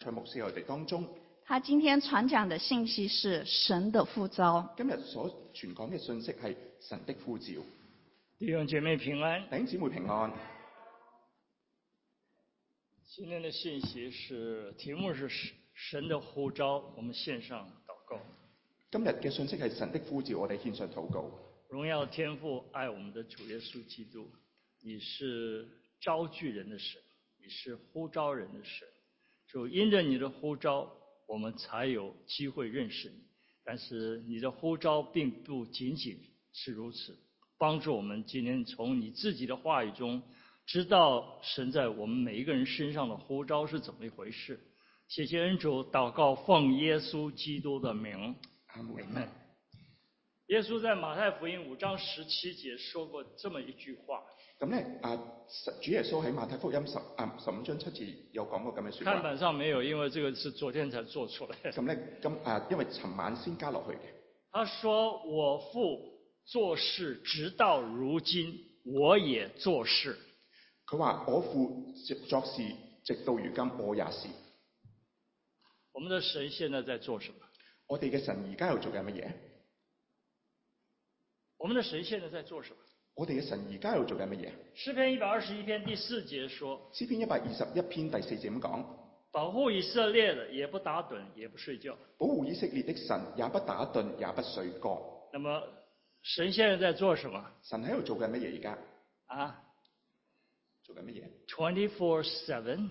卓牧師喺我哋當中。 他今天傳講的信息是神的呼召。 今日所傳講嘅信息係神的呼召。 弟兄姐妹平安， 弟兄姊妹平安。 今天的信息題目是神的呼召，我們獻上禱告。 今日嘅信息係神的呼召，我哋獻上禱告。 榮耀天父，愛我們的主耶穌基督，你是召聚人的神，你是呼召人的神。主，因着你的呼召，我們才有機會認識你。但是你的呼召並不僅僅是如此，幫助我們今天從你自己的話語中知道神在我們每一個人身上的呼召是怎麼一回事。謝謝恩主，禱告奉耶穌基督的名，阿們。耶穌在馬太福音5章17節說過這麼一句話。 咁咧，主耶穌喺馬太福音15章7節有講過咁嘅說話。 看板上沒有，因為這個是昨天才做出來。 咁咧，因為尋晚先加落去嘅。 他說：我父做事直到如今，我也做事。 佢話我父作事直到如今，我也是。 我們的神現在在做什麼？ 我哋嘅神而家又做緊乜嘢？ 我們的神現在在做什麼？ 我哋嘅神而家又做緊乜嘢？ 詩篇121篇第4節說， 詩篇121篇第4節咁講， 保護以色列的也不打盹也不睡覺。 保護以色列的神也不打盹也不睡覺。 那麼神現在在做什麼？ 神喺度做緊乜嘢而家？做緊乜嘢 ？24/7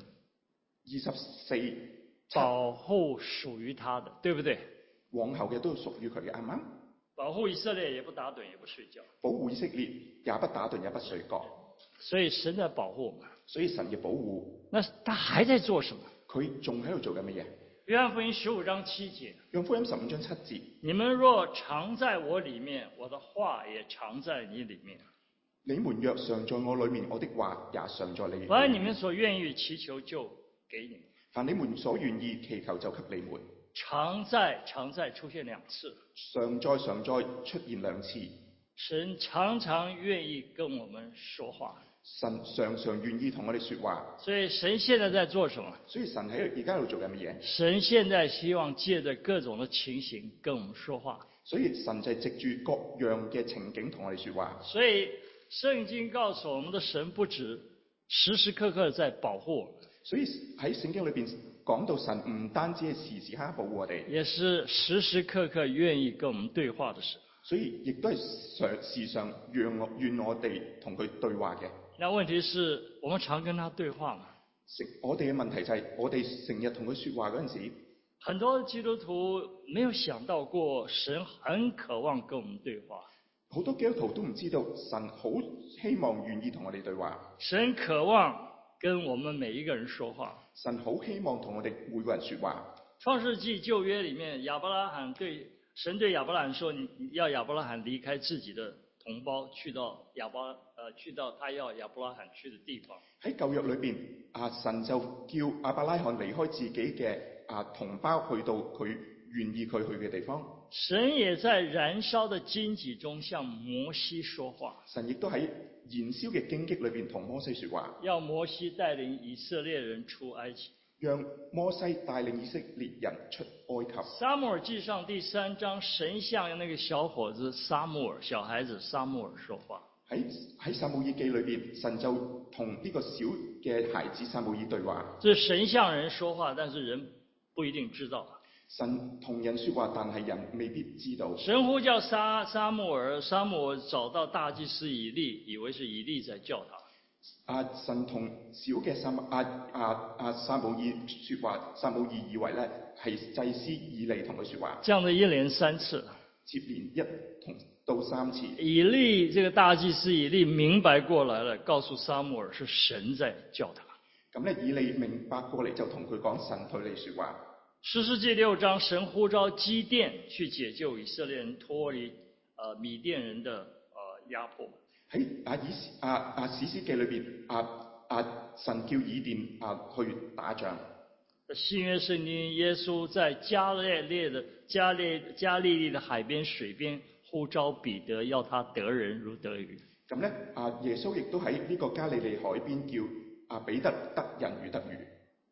24 保護屬於他的，對不對？ 往後嘅都屬於佢嘅，啱唔啱？ 保護以色列也不打盹也不睡覺。 保護以色列也不打盹也不睡覺。 所以神在保護我們。 所以神嘅保護。 那他還在做什麼？ 佢仲喺度做緊乜嘢？ 約翰福音15章7節。 約翰福音15章7節。 你們若常在我裡面，我的話也常在你裡面。 你們若常在我裡面，我的話也常在你裡面。 凡你們所願意祈求，就給你們。 凡你們所願意祈求，就給你們。 常在出現2次。常在出現2次。 神常常願意跟我們說話。 神常常願意同我哋說話。 所以神現在在做什麼？ 所以神喺而家喺度做緊乜嘢？ 神現在希望借着各種的情形跟我們說話。 所以神就係藉住各樣嘅情景同我哋說話。 所以聖經告訴我們的神不止時時刻刻在保護我們。所以喺聖經裏邊講到神唔單止係時時刻刻保護我哋， 也是時時刻刻願意跟我們對話的神。 所以亦都係時常願我哋同佢對話嘅。 那問題是我們常跟他對話嗎？ 我哋嘅問題就係我哋成日同佢說話嗰陣時， 很多基督徒沒有想到過神很渴望跟我們對話。 好多基督徒都唔知道神好希望願意同我哋對話。 神渴望跟我們每一個人說話。 神好希望同我哋每個人說話。 創世紀舊約裡面，神對亞伯拉罕說，你要亞伯拉罕離開自己的同胞，去到他要亞伯拉罕去的地方。 喺舊約裏邊，神就叫亞伯拉罕離開自己嘅同胞，去到佢願意佢去嘅地方。 神也在燃燒的荊棘中向摩西說話。 神亦都喺燃燒嘅荊棘裏邊同摩西說話。 要摩西帶領以色列人出埃及。 讓摩西帶領以色列人出埃及。 撒母耳記上第3章，神向那個小伙子撒母耳，小孩子撒母耳說話。 喺撒母耳記裏邊，神就同呢個小嘅孩子撒母耳對話。 這神向人說話，但是人不一定知道。 神同人說話，但係人未必知道。 神呼叫撒母耳，撒母耳找到大祭司以利，以為是以利在叫他。 神同小嘅撒母耳說話，撒母耳以為咧係祭司以利同佢說話。 這樣的一連3次， 接連1到3次。 以利這個大祭司以利明白過來了，告訴撒母耳是神在叫他。 咁咧，以利明白過嚟就同佢講神對你說話。 士師記6章，神呼召基甸去解救以色列人脫離米甸人的壓迫。 喺士師記裏邊，神叫以甸去打仗。 新約聖經，耶穌在加利利的海邊水邊呼召彼得，要他得人如得魚。 咁咧，耶穌亦都喺呢個加利利海邊叫彼得得人如得魚。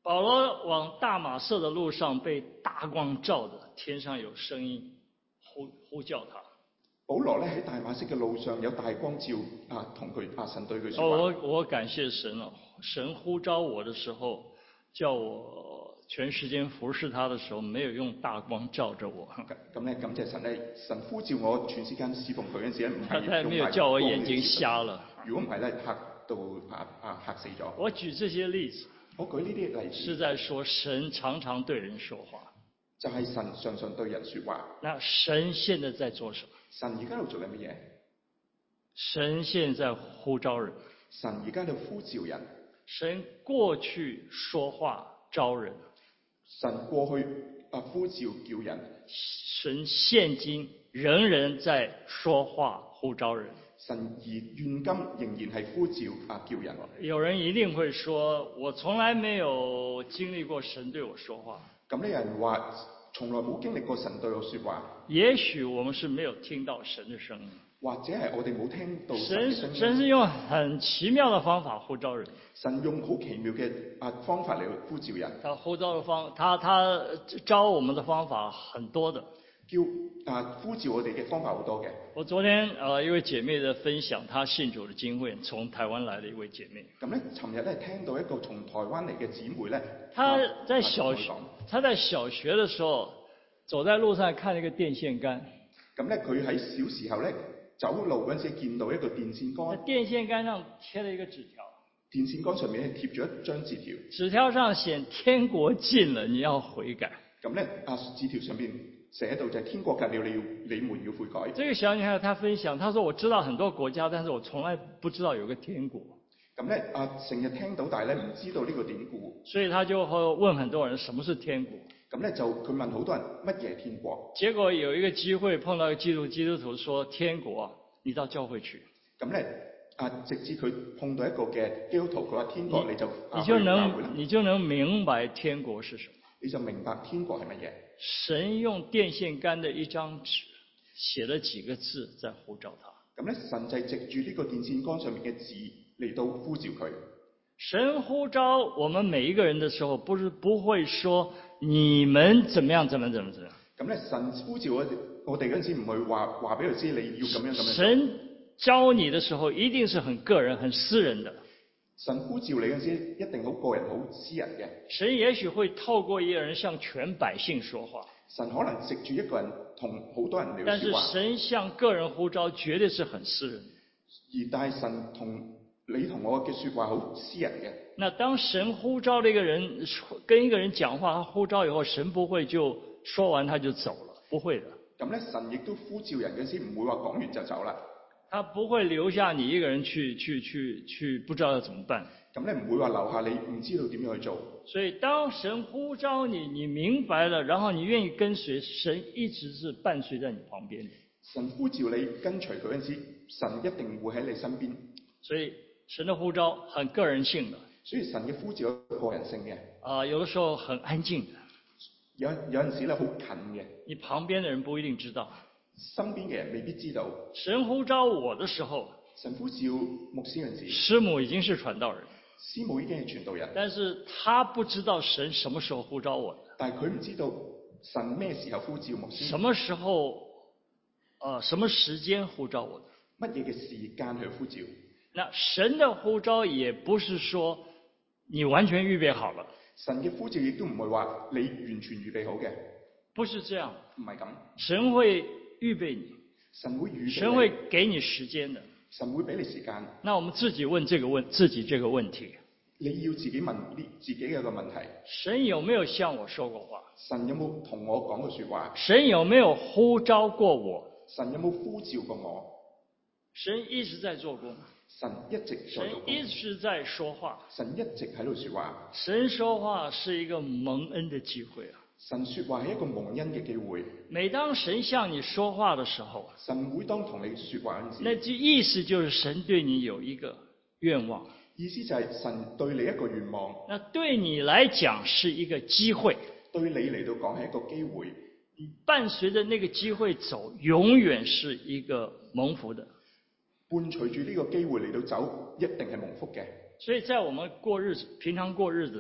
保罗往大马色的路上被大光照着，天上有声音呼叫他。 保羅咧喺大馬色嘅路上有大光照同佢神對佢說話。 我感謝神啊！神呼召我的時候，叫我全時間服侍他的時候，沒有用大光照着我。 咁咧感謝神咧，神呼召我全時間侍奉佢嗰陣時咧，唔係用大光。 他沒有叫我眼睛瞎了。 如果唔係咧，嚇到嚇死咗。 我舉這些例子， 我舉呢啲例子， 是在說神常常對人說話。 就係神常常對人說話。 那神現在在做什麼？ 神而家喺度做緊乜嘢？ 神現在呼召人。 神而家喺度呼召人。 神過去說話招人。 神過去呼召叫人。 神現今仍然在說話呼召人。 神而現今仍然係呼召叫人。 有人一定會說，我從來沒有經歷過神對我說話。 咁呢有人話從來冇經歷過神對我說話。 也許我們是沒有聽到神的聲音， 或者係我哋冇聽到神嘅聲音。 神是用很奇妙的方法呼召人。神用好奇妙嘅方法嚟呼召人。 他呼召的他招我們的方法很多的。 呼召我哋嘅方法好多嘅。 我昨天一位姐妹的分享，她信主的經驗，從台灣來的一位姐妹。 咁咧，尋日咧聽到一個從台灣嚟嘅姊妹咧， 她在小學的時候，走在路上看一個電線桿。 咁咧，佢喺小時候咧走路嗰陣時見到一個電線桿。 電線桿上貼了一個紙條。電線桿上面咧貼咗一張紙條。 紙條上寫天國近了，你要悔改。 咁咧，紙條上邊寫到就係天國近了，你們要悔改。 這個小女孩她分享，她說我知道很多國家，但是我從來不知道有個天國。 咁咧成日聽到，但係咧唔知道呢個典故。 所以她就問很多人什麼是天國。咁咧就佢問好多人乜嘢天國。 結果有一個機會碰到一個基督徒說天國啊，你到教會去。 咁咧直至佢碰到一個嘅基督徒，佢話天國你就能明白天國是什麼。 你就明白天國係乜嘢。 神用電線桿的一張紙寫了幾個字在呼召他。 咁咧神就係藉住呢個電線桿上面嘅字嚟到呼召佢。 神呼召我們每一個人的時候，不會說你們怎麼樣怎麼樣。 咁咧神呼召我哋嗰陣時唔會話俾佢知你要咁樣。 神召你的時候一定是很個人、很私人的。 神呼召你嗰陣時一定好個人、好私人嘅。 神也許會透過一個人向全百姓說話。 神可能藉住一個人同好多人聊說話。 但是神向個人呼召絕對是很私人。 但係神同你同我嘅說話好私人嘅。 那當神呼召呢個人跟一個人講話，他呼召以後，神不會就說完他就走了，不會的。 咁咧，神亦都呼召人嘅時唔會話講完就走啦。 他不會留下你一個人去，不知道要怎麼辦。 咁咧唔會話留下你唔知道點樣去做。 所以當神呼召你，你明白了，然後你願意跟隨，神一直是伴隨在你旁邊。 神呼召你跟隨佢嗰陣時，神一定會喺你身邊。 所以神的呼召很個人性的。 所以神嘅呼召有個人性嘅。 有的時候很安靜的。 有陣時咧好近嘅。 你旁邊的人不一定知道。 身邊嘅人未必知道。 神呼召我的時候， 神呼召牧師嗰陣時， 師母已經是傳道人。 師母已經係傳道人。 但是他不知道神什麼時候呼召我的。 但係佢唔知道神咩時候呼召牧師。 什麼時候，什麼時間呼召我的？ 乜嘢嘅時間去呼召？ 那神的呼召也不是說你完全預備好了。 神嘅呼召亦都唔係話你完全預備好嘅。 不是這樣。 唔係咁。 神會預備你。 神會預備你。 神會給你時間的。 神會俾你時間。 那我們自己問自己這個問題。 你要自己問自己嘅一個問題。 神有沒有向我說過話？ 神有冇同我講過說話？ 神有沒有呼召過我？ 神有冇呼召過我？ 神一直在做工。 神一直在做工。 神一直在說話。 神一直喺度說話。 神說話是一個蒙恩的機會啊。 神說話係一個蒙恩嘅機會。 每當神向你說話的時候， 神會當同你說話嗰陣時， 那就意思就是神對你有一個願望。 意思就係神對你一個願望。 那對你來講是一個機會。對你嚟到講係一個機會。 你伴隨着那個機會走，永遠是一個蒙福的。 伴隨住呢個機會嚟到走，一定係蒙福嘅。 所以在我們過日子，平常過日子的時候，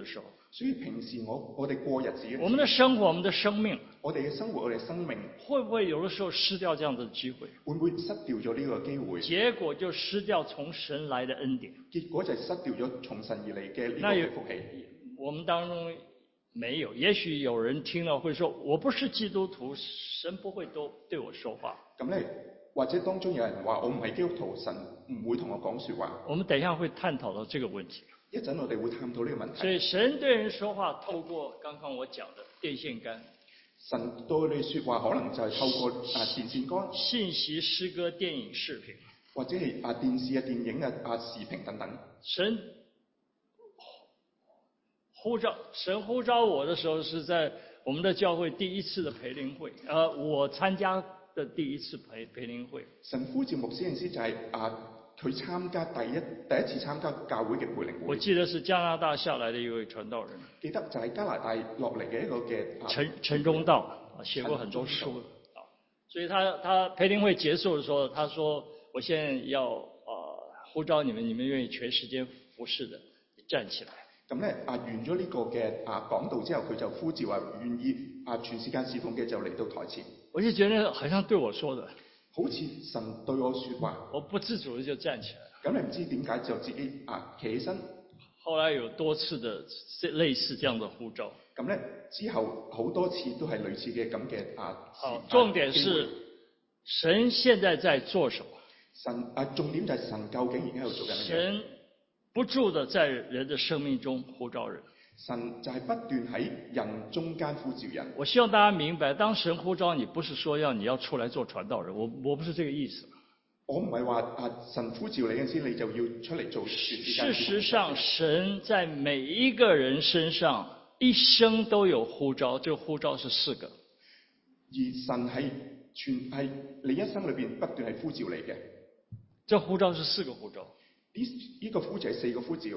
所以平時我哋過日子嘅時候， 我们的生活，我们的生命， 我哋嘅生活，我哋嘅生命会不会有的时候失掉这样的机会？ 會唔會失掉咗呢個機會？ 结果就失掉从神来的恩典。 結果就係失掉咗從神而嚟嘅呢個那有嘅福氣。 我们當中没有，也許有人聽了會說：我不是基督徒，神不會都對我說話。 咁咧，或者當中有人話我唔係基督徒，神唔會同我講説話。 我們等一下會探討到這個問題。 一陣我哋會探討呢個問題。 所以神對人說話，透過剛剛我講的電線桿。 神對你説話，可能就係透過電線桿、 信息、詩歌、電影、視頻， 或者係電視電影視頻等等。 神呼召我的時候，是在我們的教會第一次的培靈會，我參加的第一次培靈會。 神呼召牧師嗰陣時就係佢參加第一次參加教會嘅培靈會。 我記得是加拿大下來的一位傳道人， 記得就係加拿大落嚟嘅一個嘅陳忠道，寫過很多書。所以他培靈會結束的時候，他說：我現在要呼召你們願意全時間服侍的，你站起來。 咁咧完咗呢個嘅講道之後，佢就呼召話願意全時間侍奉嘅就嚟到台前。 我就覺得好像對我說的， 好似神對我説話， 我不自主的就站起來。 咁你唔知點解就自己企起身。 後來有多次的類似這樣的呼召。 咁咧之後好多次都係類似嘅咁嘅好，重點是神現在在做什麼？ 神重點就係神究竟而家喺度做緊乜嘢？ 神不住的在人的生命中呼召人。 神就係不斷喺人中間呼召人。 我希望大家明白，當神呼召你，不是說你要出來做傳道人，我不是這個意思。 我唔係話神呼召你嗰陣時，你就要出嚟做全時間。 事實上，神在每一個人身上一生都有呼召，這個呼召是4個。 而神係你一生裏邊不斷係呼召你嘅。 這呼召是4個呼召。 呢個呼召係4個呼召。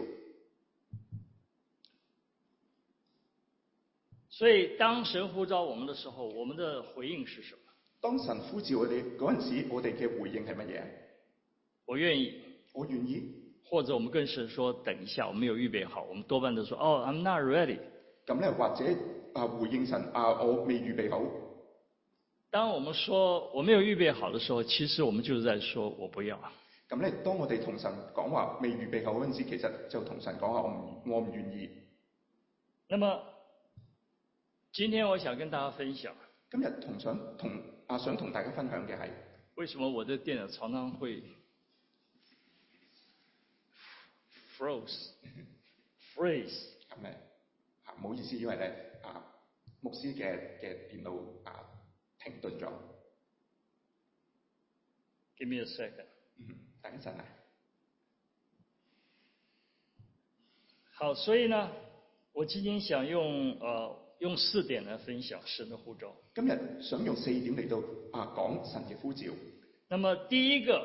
所以當神呼召我們的時候，我們的回應是什麼？ 當神呼召我哋嗰陣時，我哋嘅回應係乜嘢？ 我願意。 我願意。或者我們跟神說等一下，我沒有預備好，我們多半都說I'm not ready。 咁咧，或者回應神我未預備好。 當我們說我沒有預備好的時候，其實我們就是在說我不要。 咁咧，當我哋同神講話未預備好嗰陣時，其實就同神講話我唔願意。 那麼今天我想跟大家分享。 今日想同大家分享嘅係， 為什麼我的電腦常常會 freeze？ 咁咧唔好意思，因為咧牧師嘅電腦停頓咗。 Give me a second。 等一陣啊。 好， 所以呢，我今天想用4點來分享神的呼召。 今日想用4點嚟到講神嘅呼召。 那麼第一個，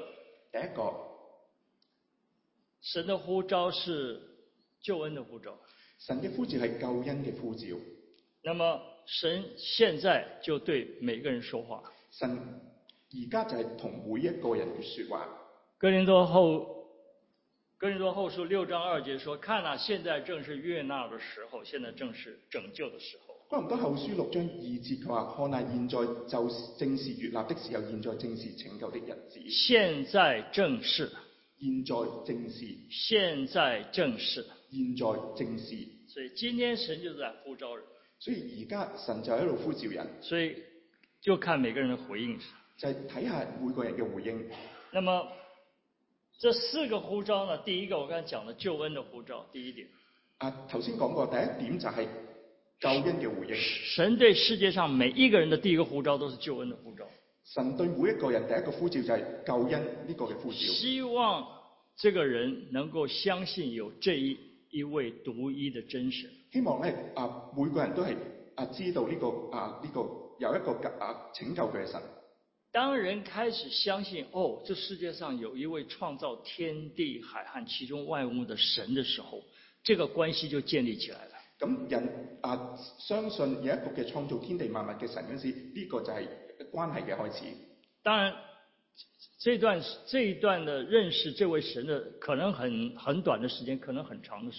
神的呼召是救恩的呼召。 神嘅呼召係救恩嘅呼召。 那麼神現在就對每個人說話。 神而家就係同每一個人說話。 哥林多後書6章2節說：看啊，現在正是悅納的時候，現在正是拯救的時候。 哥林多後書6章2節佢話：看啊，現在就正是悅納的時候，現在正是拯救的日子。 現在正是。 現在正是。 現在正是。 現在正是。 所以今天神就在呼召人。 所以而家神就喺度呼召人。 所以就看每個人的回應。 就係睇下每個人嘅回應。 那麼這4個呼召呢？第一個我剛才講的救恩的呼召，第一點。 頭先講過第一點就係救恩嘅回應。 神對世界上每一個人的第一個呼召都是救恩的呼召。神對每一個人第一個呼召就係救恩呢個嘅呼召。 希望這個人能夠相信有這一位獨一的真神。 希望咧每個人都係知道呢個有一個拯救佢嘅神。 當人開始相信這世界上有一位創造天地海和其中萬物的神的時候，這個關係就建立起來了。咁人相信有一個嘅創造天地萬物嘅神嗰時，呢個就係關係嘅開始。 當然，這一段的認識這位神的可能很短的時間，可能很長的時間。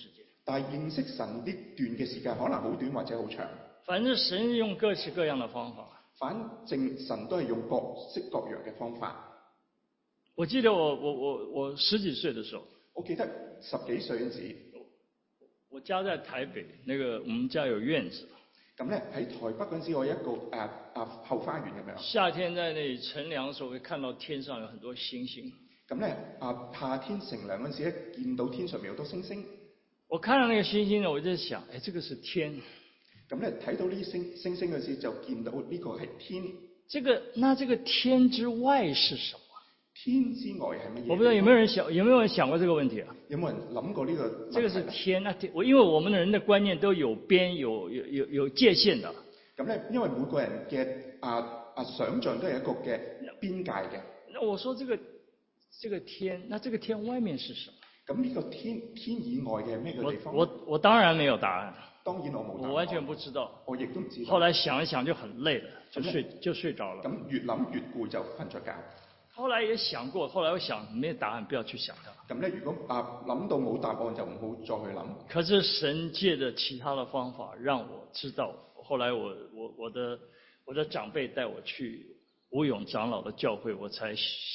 但係認識神呢段嘅時間可能好短或者好長。 反正神用各式各樣的方法。 反正神都係用各式各樣嘅方法。 我記得我10幾歲的時候， 我記得10幾歲嗰陣時， 我家在台北，我們家有院子。 咁咧喺台北嗰陣時，我有一個後花園咁樣。 夏天在那裡乘涼嘅時候，會看到天上有很多星星。 咁咧夏天乘涼嗰陣時咧，見到天上面好多星星。 我看到那個星星呢，我就想，這個是天。 咁咧睇到呢啲星星嗰陣時，就見到呢個係天。 那這個天之外是什麼？ 天之外係乜嘢？ 我不知道有沒有人想過這個問題啊？ 有冇人諗過呢個問題？ 這個是天，因為我們的人的觀念都有邊有界限的。 咁咧，因為每個人嘅想像都係一個嘅邊界嘅。 那我說這個天，那這個天外面是什麼？ 咁呢個天以外嘅係咩嘅地方？ 我當然沒有答案。 當然我冇答案。 我完全不知道。 我亦都唔知道。 後來想一想就很累了，就睡着了。 咁越諗越攰就瞓着覺。 後來也想過，後來我想沒答案，不要去想它。 咁咧，如果諗到冇答案就唔好再去諗。 可是神借着其他的方法讓我知道。後來我的長輩帶我去吳勇長老的教會，我才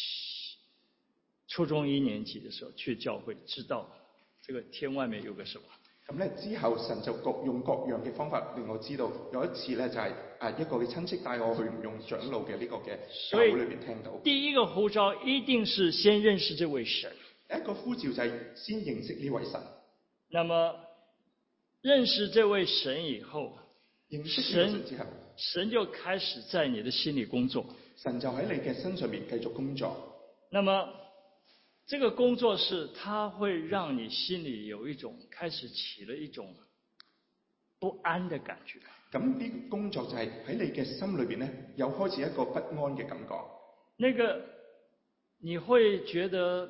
初中1年級的時候去教會，知道這個天外面有個什麼。 咁咧之後神就用各樣嘅方法令我知道。有一次咧就係一個嘅親戚帶我去吳勇長老嘅呢個嘅教會裏邊聽到。 第一個呼召一定是先認識這位神。 第一個呼召就係先認識呢位神。 那麼認識這位神以後， 認識呢位神之後， 神就開始在你的心裏工作。 神就喺你嘅身上面繼續工作。 那麼這個工作是，它會讓你心裏有一種開始起了一種不安的感覺。 咁呢個工作就係喺你嘅心裏邊咧，有開始一個不安嘅感覺。 你會覺得，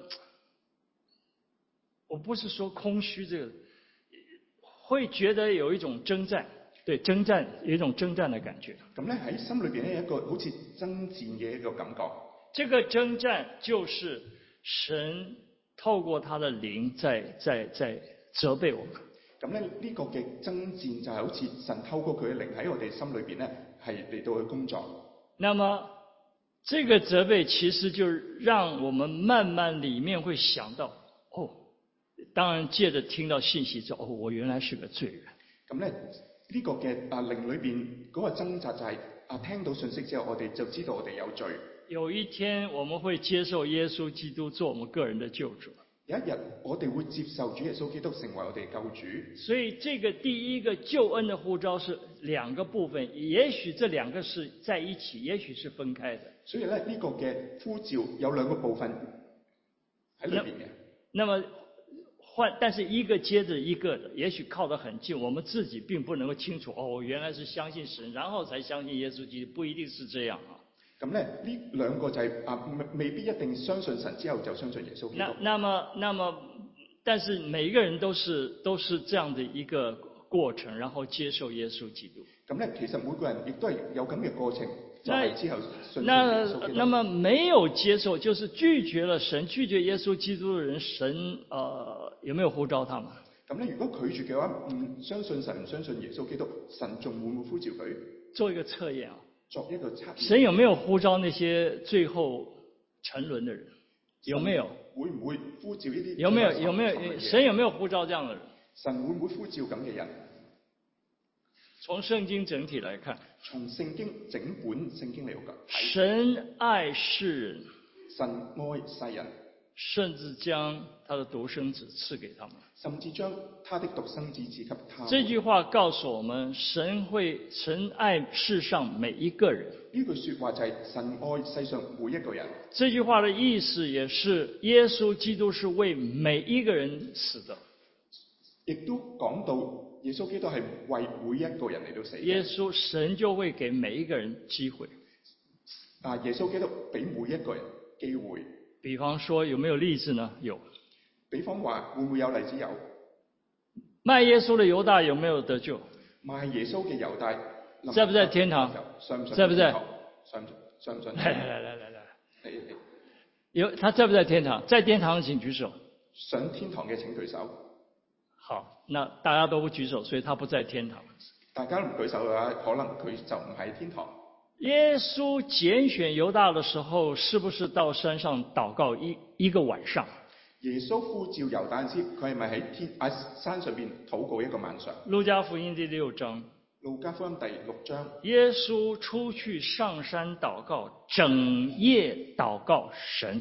我不是說空虛，這個會覺得有一種征戰，對，征戰有一種征戰的感覺。 咁咧喺心裏邊咧有一個好似爭戰嘅一個感覺。 這個征戰就是神透過他的靈在責備我們。咁咧呢個嘅爭戰就係好似神透過佢嘅靈喺我哋心裏邊咧係嚟到去工作。 那麼這個責備其實就讓我們慢慢裏面會想到，當然借着聽到信息之後，我原來是個罪人。 咁咧呢個嘅靈裏邊嗰個掙扎就係聽到信息之後，我哋就知道我哋有罪。 有一天我們會接受耶穌基督做我們個人的救主。 有一日我哋會接受主耶穌基督成為我哋救主。 所以這個第一個救恩的呼召是兩個部分，也許這兩個是在一起，也許是分開的。 所以咧呢個嘅呼召有兩個部分喺裏邊嘅。 那麼但是一個接着一個的，也許靠得很近，我們自己並不能夠清楚。我原來是相信神，然後才相信耶穌基督，不一定是這樣啊。 咁咧呢兩個就係未必一定相信神之後就相信耶穌基督。 那麼，但是每一個人都是這樣的一個過程，然後接受耶穌基督。 咁咧其實每個人亦都係有咁嘅過程，就係之後信耶穌基督。 那麼沒有接受，就是拒絕了神，拒絕耶穌基督的人，神有沒有呼召他們？ 咁咧如果拒絕嘅話，唔相信神，唔相信耶穌基督，神仲會唔會呼召佢？ 做一個測驗啊。 作一個測驗。 神有沒有呼召那些最後沉淪的人？有沒有？ 會唔會呼召呢啲？ 有沒有？神有沒有呼召這樣的人？ 神會唔會呼召咁嘅人？ 從聖經整體來看。 從聖經整本聖經嚟講。 神愛世人。 神愛世人。 甚至將他的獨生子賜給他們。 甚至將他的獨生子賜給他們。 這句話告訴我們，神愛世上每一個人。 呢句說話就係神愛世上每一個人。 這句話的意思也是耶穌基督是為每一個人死的。 亦都講到耶穌基督係為每一個人嚟到死。 神就會給每一個人機會。 耶穌基督俾每一個人機會。 比方說，有沒有例子呢？有。 比方話，會唔會有例子？有。 賣耶穌的猶大有沒有得救？ 賣耶穌嘅猶大在不在天堂？在不在？ 上唔上？ 來。他在不在天堂？在天堂請舉手。 上天堂嘅請舉手。 好，那大家都不舉手，所以他不在天堂。 大家唔舉手嘅話，可能佢就唔喺天堂。 耶穌揀選猶大的時候，是不是到山上禱告一個晚上？ 耶穌呼召猶大時，佢係咪喺山上邊禱告一個晚上？ 路加福音第6章。 路加福音第6章， 耶穌出去上山禱告，整夜禱告神。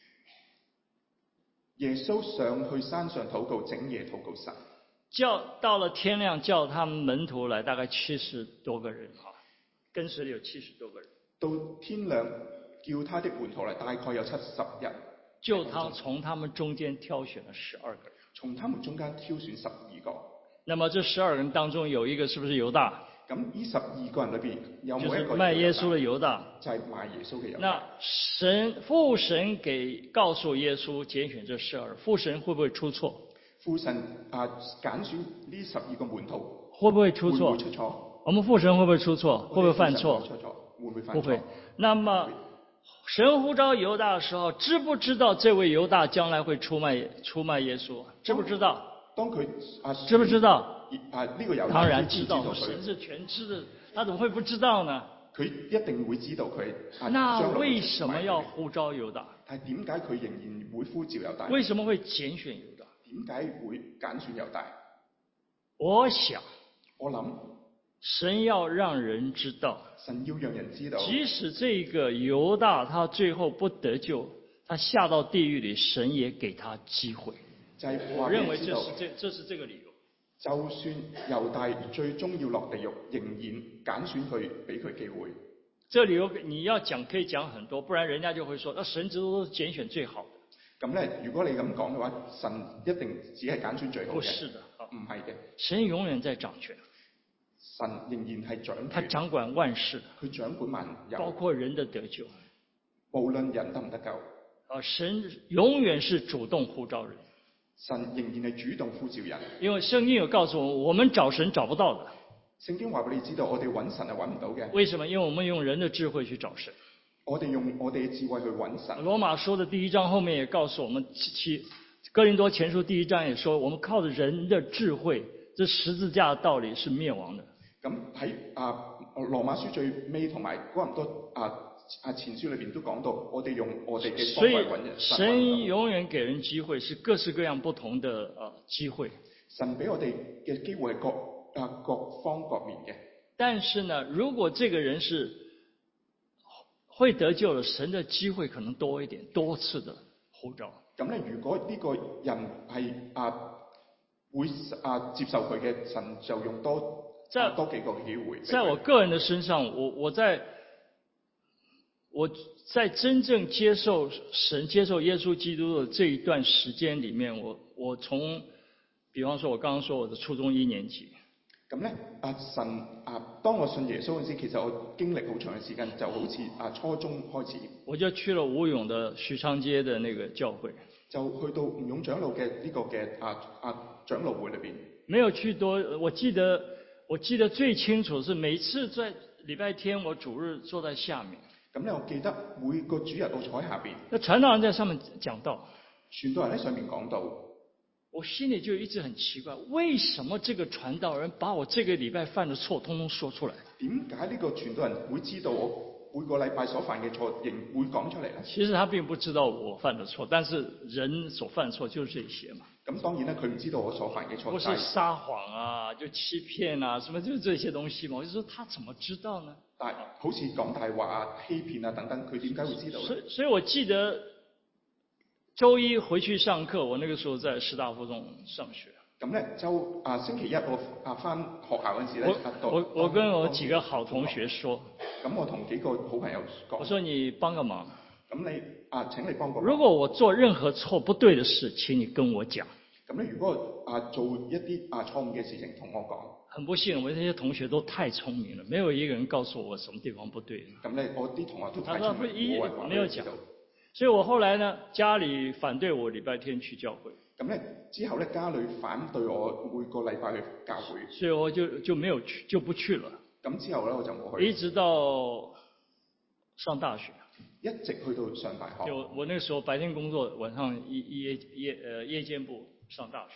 耶穌上去山上禱告，整夜禱告神。 到了天亮，叫他們門徒來，大概70多個人哈，跟隨了有70多個人。 到天亮，叫他的門徒嚟，大概有70人。 就從他們中間挑選了12個人。 從他們中間挑選12個。 那麼這12人當中有一個是不是猶大？ 咁呢12個人裏邊有冇一個賣耶穌的猶大？ 就係賣耶穌嘅猶大。 那父神告訴耶穌揀選這12，父神會不會出錯？ 父神揀選呢12個門徒， 會不會出錯？ 會唔會出錯？ 我們父神會不會出錯？會不會犯錯？ 會唔會犯錯？ 不會。那麼神呼召猶大的時候，知不知道這位猶大將來會出賣耶穌？知不知道？ 當佢知不知道？ 呢個猶大當然知道，神是全知的，他怎麼會不知道呢？ 佢一定會知道佢。 那為什麼要呼召猶大？ 但係點解佢仍然會呼召猶大？ 為什麼會揀選猶大？ 點解會揀選猶大？ 我想， 我諗神要讓人知道， 神要讓人知道， 即使這個猶大他最後不得救，他下到地獄裏，神也給他機會。我認為這是這個理由。 就算猶大最終要落地獄，仍然揀選佢，俾佢機會。 這理由你要講可以講很多，不然人家就會說，神都是揀選最好的。 咁咧，如果你咁講嘅話，神一定只係揀選最好嘅。 不是的， 唔係嘅。 神永遠在掌權。 神仍然係掌權。 他掌管萬事。 佢掌管萬有。 包括人的得救。 無論人得唔得救。 神永遠是主動呼召人。 神仍然係主動呼召人。 因為聖經有告訴我們找神找不到的。 聖經話俾你知道，我哋揾神係揾唔到嘅。 為什麼？因為我們用人的智慧去找神。 我哋用我哋嘅智慧去揾神。 羅馬書的第1章後面也告訴我們，哥林多前書第1章也說，我們靠着人的智慧，這十字架的道理是滅亡的。 咁喺羅馬書最尾同埋哥林多前書裏邊都講到，我哋用我哋嘅方法揾人。 所以神永遠給人機會，是各式各樣不同的機會。 神俾我哋嘅機會係各方各面嘅。但是呢，如果這個人是會得救了，神的機會可能多一點，多次的呼召。 咁咧，如果呢個人係會接受佢嘅，神就用多幾個機會。在我個人的身上，我在真正接受神、接受耶穌基督的這一段時間裡面，我從，比方說我剛剛說我的初中1年級。 咁咧，當我信耶穌嗰陣時，其實我經歷好長嘅時間，就好似初中開始。我就去了吳勇的許昌街的那個教會， 就去到吳勇長老嘅呢個嘅長老會裏邊。 沒有去多，我記得最清楚是每次在禮拜天我主日坐在下面。 咁咧，我記得每個主日我坐喺下邊。 那傳道人在上面講道， 傳道人喺上面講道。 我心裡就一直很奇怪，為什麼這個傳道人把我這個禮拜犯的錯通通說出來？ 點解呢個傳道人會知道我每個禮拜所犯嘅錯，仍會講出嚟呢？ 其實他並不知道我犯的錯，但是人所犯的錯就是這些嘛。 咁當然啦，佢唔知道我所犯嘅錯。 不是撒謊啊，就欺騙啊，什麼就是這些東西嘛。我就說他怎麼知道呢？ 但好似講大話啊、欺騙啊等等，佢點解會知道呢？ 所以我記得週一回去上課，我那個時候在師大附中上學。咁咧星期一我返學校嗰陣時咧， 我跟我幾個好同學說。 咁我同幾個好朋友講。 我說你幫個忙。 咁你請你幫個忙。 如果我做任何錯不對的事，請你跟我講。 咁咧，如果做一啲錯誤嘅事情，同我講。 很不幸，我這些同學都太聰明了，沒有一個人告訴我什麼地方不對。 咁咧，我啲同學都太聰明， 沒有講。所以我後來呢，家裏反對我禮拜天去教會。 咁咧之後咧，家裏反對我每個禮拜去教會。 所以我就沒有去，就不去了。 咁之後咧，我就冇去。 一直到上大學。 一直去到上大學。 就我那個時候白天工作，晚上夜間部上大學。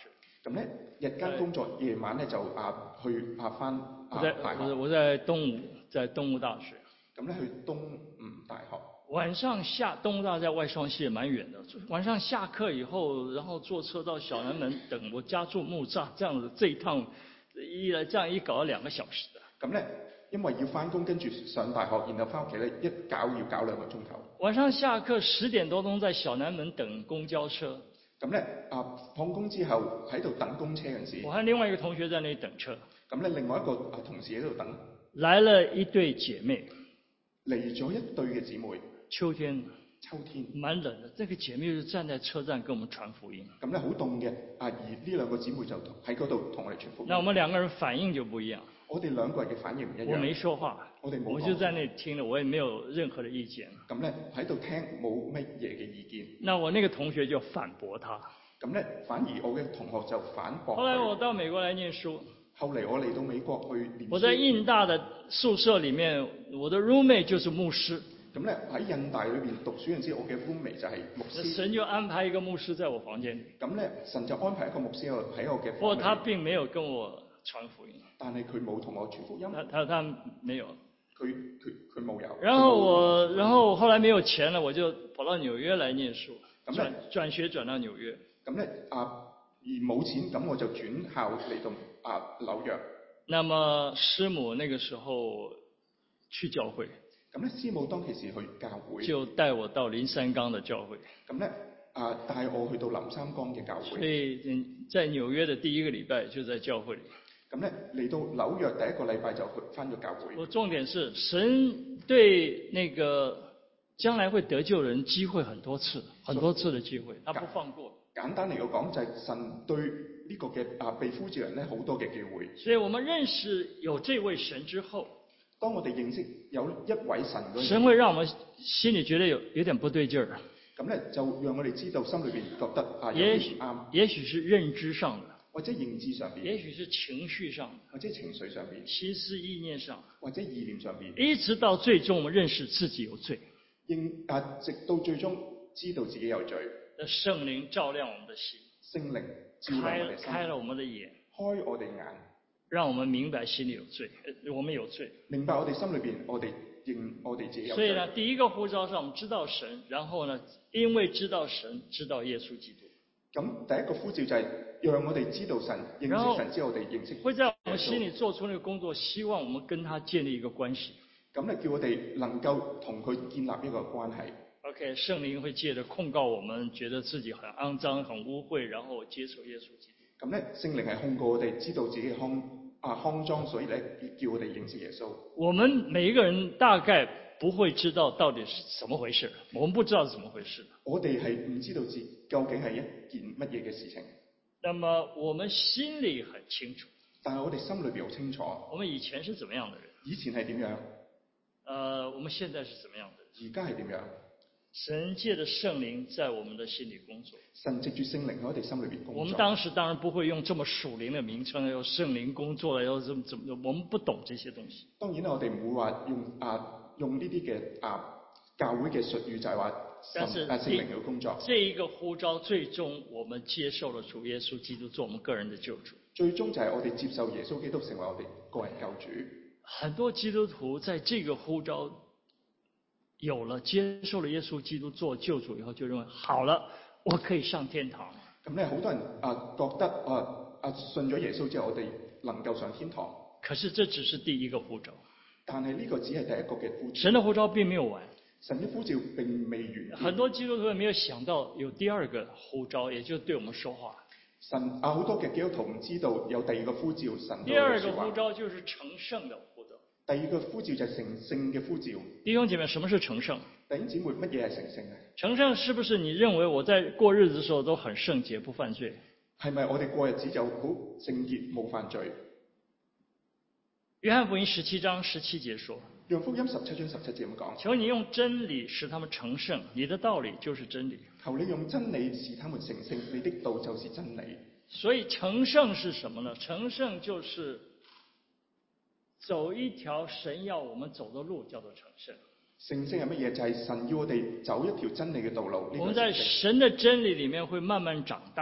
咁咧日間工作，夜晚咧就去翻大學。 我在东吴大学。 咁咧去東吳大學。 晚上东吴大在外双溪也蛮远的，晚上下課以後，然後坐車到小南門等，我家住木柵，這樣子這一趟這樣一搞要2個小時的。 咁咧，因為要翻工，跟住上大學，然後翻屋企咧，一搞要搞2個鐘頭。 晚上下課10點多鐘在小南門等公交車。 咁咧放工之後喺度等公車嗰陣時， 我和另外一個同學在那裡等車。 咁咧另外一個同事喺度等。 來了一對姐妹。 嚟咗一對嘅姊妹。 秋天蠻冷的，這個姐妹就站在車站跟我們傳福音。 咁咧好凍嘅，而呢2個姊妹就喺嗰度同我哋傳福音。 那我們2個人反應就不一樣。 我哋2個人嘅反應唔一樣。 我沒說話，我就在那裡聽了，我也沒有任何的意見。 咁咧喺度聽冇乜嘢嘅意見。 那我那個同學就反駁他。 咁咧反而我嘅同學就反駁佢。 後來我到美國來念書。 後嚟我嚟到美國去念書。 我在印大的宿舍裡面，我的 roommate 就是牧師。 咁咧喺印大裏邊讀書嗰陣時，我嘅 roommate 就係牧師。 神就安排一個牧師在我房間裡。 咁咧神就安排一個牧師喺我嘅房。 不過他並沒有跟我傳福音。 但係佢冇同我傳福音。 他沒有。 佢冇有。 然後我後來沒有錢了，我就跑到紐約來念書。轉學轉到紐約。咁咧而冇錢，咁我就轉校嚟到紐約。 那麼師母那個時候去教會。 咁咧師母當其時去教會。 就帶我到林三江的教會。 咁咧帶我去到林三江嘅教會。 所以在紐約的第1個禮拜就在教會裡。 咁咧嚟到紐約第1個禮拜就返咗教會。 我重點是神對那個將來會得救的人機會很多次的機會，他不放過。 簡單嚟講就係神對呢個嘅被呼召人咧好多嘅機會。 所以我們認識有這位神之後， 當我哋認識有一位神嗰陣， 神會讓我們心裡覺得有點不對勁兒。 咁咧就讓我哋知道心裏邊覺得有啲唔啱。 也許是認知上的， 或者認知上邊； 也許是情緒上的， 或者情緒上邊； 心思意念上， 或者意念上邊。 一直到最終我們認識自己有罪， 直到最終知道自己有罪。 聖靈照亮我們的心， 聖靈照亮我哋心， 開了我們的眼， 開我哋眼， 讓我們明白心裡有罪，我們有罪， 明白我哋心裏邊我哋認我哋自己有罪。 所以呢，第1個呼召是讓我們知道神，然後呢，因為知道神，知道耶穌基督。 咁第1個呼召就係讓我哋知道神，認識神之後我哋認識。 會在我們心裡做出那個工作，希望我們跟他建立一個關係。 咁咧叫我哋能夠同佢建立一個關係。 OK， 聖靈會借着控告我們，覺得自己很骯髒、很污穢，然後接受耶穌基督。 咁咧聖靈係控告我哋，知道自己骯髒，所以咧叫我哋認識耶穌。 我們每一個人大概不會知道到底是怎麼回事，我們不知道是怎麼回事。 我哋係唔知道究竟係一件乜嘢嘅事情。 那麼我們心裡很清楚， 但係我哋心裏邊好清楚， 我們以前是怎麼樣的人？ 以前係點樣？ 我們現在是怎麼樣的人？ 而家係點樣？ 神借着聖靈在我們的心裡工作。 神藉住聖靈喺我哋心裏邊工作。 我們當時當然不會用這麼屬靈的名稱，有聖靈工作，有怎麼，我們不懂這些東西。 當然啦，我哋唔會話用呢啲嘅教會嘅術語，就係話聖靈嘅工作。 這一個呼召，最終我們接受了主耶穌基督做我們個人的救主。 最終就係我哋接受耶穌基督成為我哋個人救主。 很多基督徒在這個呼召有了接受了耶穌基督做救主以後，就認為好了，我可以上天堂。 咁咧，好多人覺得信咗耶穌之後，我哋能夠上天堂。 可是這只是第1個呼召。 但係呢個只係第1個嘅呼召。 神的呼召並沒有完。 神嘅呼召並未完。 很多基督徒也沒有想到有第2個呼召，也就是對我們說話。 好多嘅基督徒唔知道有第2個呼召，神第2個呼召就是成聖的呼召。 第2個呼召就係成聖嘅呼召。 弟兄姐妹，什麼是成聖？ 弟兄姊妹，乜嘢係成聖啊？ 成聖是不是你認為我在過日子的時候都很聖潔，不犯罪？ 係咪我哋過日子就好聖潔，冇犯罪？ 約翰福音17章17節說。 約翰福音17章17節咁講。 求你用真理使他們成聖，你的道理就是真理。 求你用真理使他們成聖，你的道就是真理。 所以成聖是什麼呢？成聖就是走一條神要我們走的路，叫做成聖。 成聖係乜嘢？就係神要我哋走一條真理嘅道路。 我們在神的真理裡面會慢慢長大的。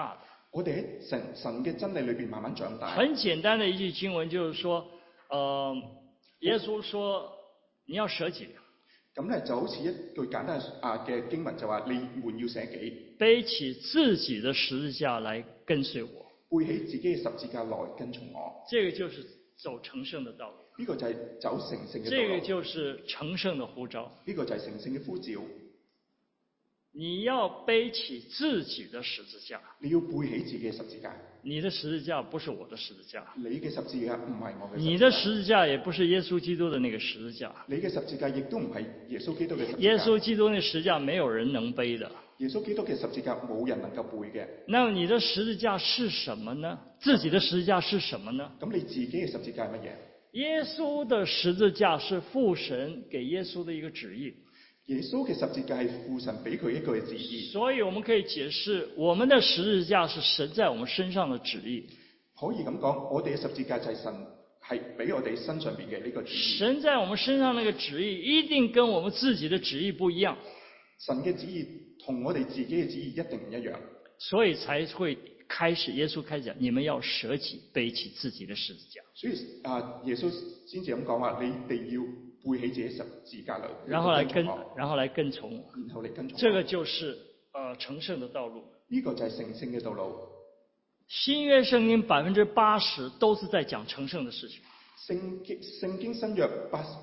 我哋喺神嘅真理裏邊慢慢長大。 很簡單的一句經文就是說，耶穌說你要捨己。 咁咧就好似一句簡單嘅經文就話：你們要捨己， 背起自己的十字架來跟隨我。 背起自己嘅十字架來跟從我。 這個就是走成聖的道路。 呢個就係走成聖嘅道路。 這個就是成聖的呼召。 呢個就係成聖嘅呼召。 你要背起自己的十字架。 你要背起自己嘅十字架。 你的十字架不是我的十字架。 你嘅十字架唔係我嘅十字架。 你的十字架也不是耶穌基督的那個十字架。 你嘅十字架亦都唔係耶穌基督嘅十字架。 耶穌基督那十字架沒有人能背的。 耶穌基督嘅十字架冇人能夠背嘅。 那麼你的十字架是什麼呢？自己的十字架是什麼呢？ 咁你自己嘅十字架係乜嘢？ 耶穌的十字架是父神給耶穌的一個旨意。 耶穌嘅十字架係父神俾佢一個嘅旨意。 所以我們可以解釋，我們的十字架是神在我們身上的旨意。 可以咁講，我哋嘅十字架就係神係俾我哋身上邊嘅呢個旨意。 神在我們身上那個旨意一定跟我們自己的旨意不一樣。 神嘅旨意同我哋自己嘅旨意一定唔一樣。所以才會開始，耶穌開始講，你們要捨己，背起自己的十字架。 所以耶穌先至咁講話，你哋要背起自己十字架來， 然後來跟從我。 然後嚟跟從我。 這個就是成聖的道路。 呢個就係成聖嘅道路。 新約聖經80%都是在講成聖的事情。 聖經新約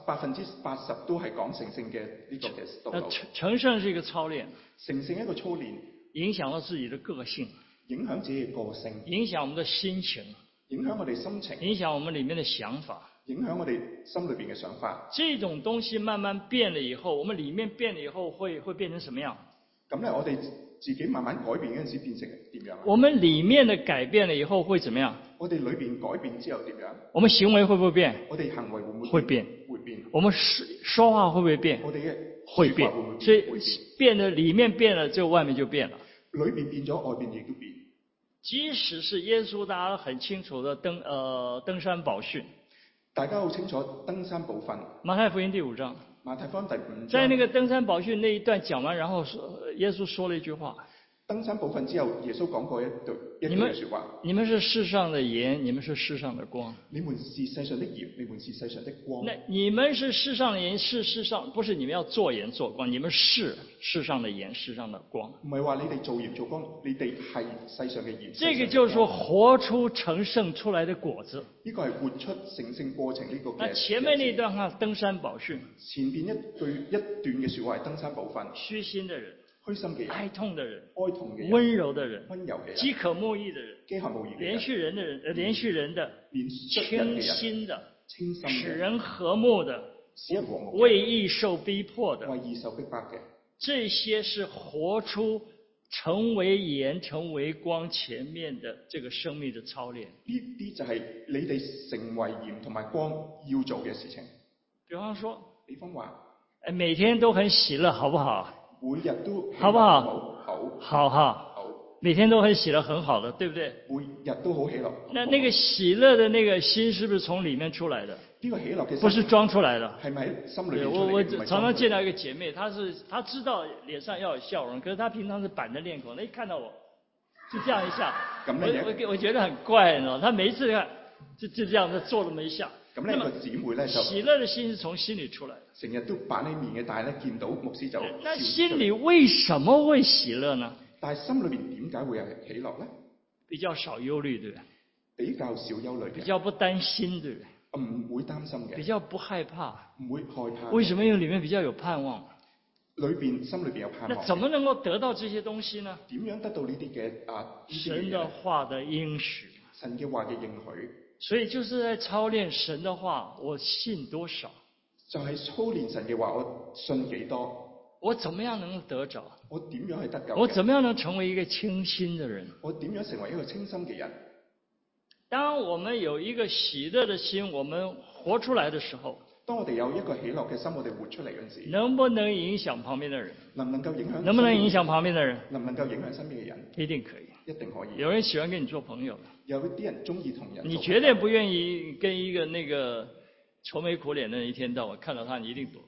80%都係講成聖嘅呢個嘅道路。 成聖是一個操練。 成聖一個操練， 影響到自己的個性， 影響自己嘅個性， 影響我們的心情， 影響我哋心情， 影響我們裏面的想法， 影響我哋心裏邊嘅想法。 這種東西慢慢變了以後，我們裏面變了以後會變成什麼樣？ 咁咧，我哋自己慢慢改變嗰陣時變成點樣？ 我們裏面的改變了以後會怎麼樣？ 我哋裏邊改變之後點樣？ 我們行為會不會變？ 我哋行為會唔會會變？ 會變。 我們說話會不會變？ 我哋嘅會變。所以變得裏面變了，就外面就變了。 裏邊變咗，外邊亦都變。 即使是耶穌，大家很清楚的登山寶訓， 大家好清楚登山寶訓。 馬太福音第5章。 馬太福音第5章。 在那個登山寶訓那一段講完，然後耶穌說了一句話。 登山寶訓之後，耶穌講過一句說話。 你們是世上的鹽，你們是世上的光。 你們是世上的鹽，你們是世上的光。 那你們是世上的鹽，是世上，不是你們要做鹽做光，你們是世上的鹽，世上的光。 唔係話你哋做鹽做光，你哋係世上嘅鹽。 這個就是說活出成聖出來的果子。 呢個係活出成聖過程呢個嘅。 那前面那段話登山寶訓。 前邊一段嘅說話係登山寶訓。 虛心的人。 虛心嘅人， 哀痛的人， 哀痛嘅人， 溫柔的人， 溫柔嘅人， 飢渴慕義的人， 飢渴慕義嘅人， 憐恤人的人，憐恤人的，清心的， 清心的， 使人和睦的， 使人和睦， 為義受逼迫的， 為義受逼迫嘅， 這些是活出成為鹽、成為光前面的這個生命的操練。 呢啲就係你哋成為鹽同埋光要做嘅事情。 比方說， 每天都很喜樂，好不好？ 每日都好不好？ 好哈，每天都很喜樂，很好的，對不對？ 每日都好喜樂。 那個喜樂的那個心是不是從裏面出來的？ 呢個喜樂嘅心不是裝出來的。 係咪喺心裏面出嚟？ 我常常見到一個姐妹，她知道臉上要有笑容，可是她平常是板着臉孔，一看到我就這樣一下，我覺得很怪，你知道？她每一次看就這樣子做那麼一下。 咁呢個姊妹咧就喜樂的心是從心裏出來的， 成日都板起面嘅，但係咧見到牧師就笑。 那心裏為什麼會喜樂呢？ 但係心裏邊點解會有喜樂咧？ 比較少憂慮，對吧？ 比較少憂慮嘅。 比較不擔心，對吧？ 唔會擔心嘅。 比較不害怕。 唔會害怕。 為什麼？因為裏面比較有盼望。心裏邊有盼望。 那怎麼能夠得到這些東西呢？ 點樣得到呢啲嘅神的話的應許。 神嘅話嘅應許。 所以就是在操練神的話，我信多少？ 就係操練神嘅話，我信幾多？ 我怎麼樣能得着？ 我點樣去得救？ 我怎麼樣能成為一個清心的人？ 我點樣成為一個清心嘅人？ 當我們有一個喜樂的心，我們活出來的時候， 當我哋有一個喜樂嘅心，我哋活出嚟嗰陣時， 能不能影響旁邊的人？ 能唔能夠影響？ 能不能影響旁邊的人？ 能唔能夠影響身邊嘅人？ 一定可以。 一定可以。 有人喜歡跟你做朋友， 有啲人中意同人。 你絕對不願意跟一個那個愁眉苦臉的人一天到晚看到他，你一定躲得到。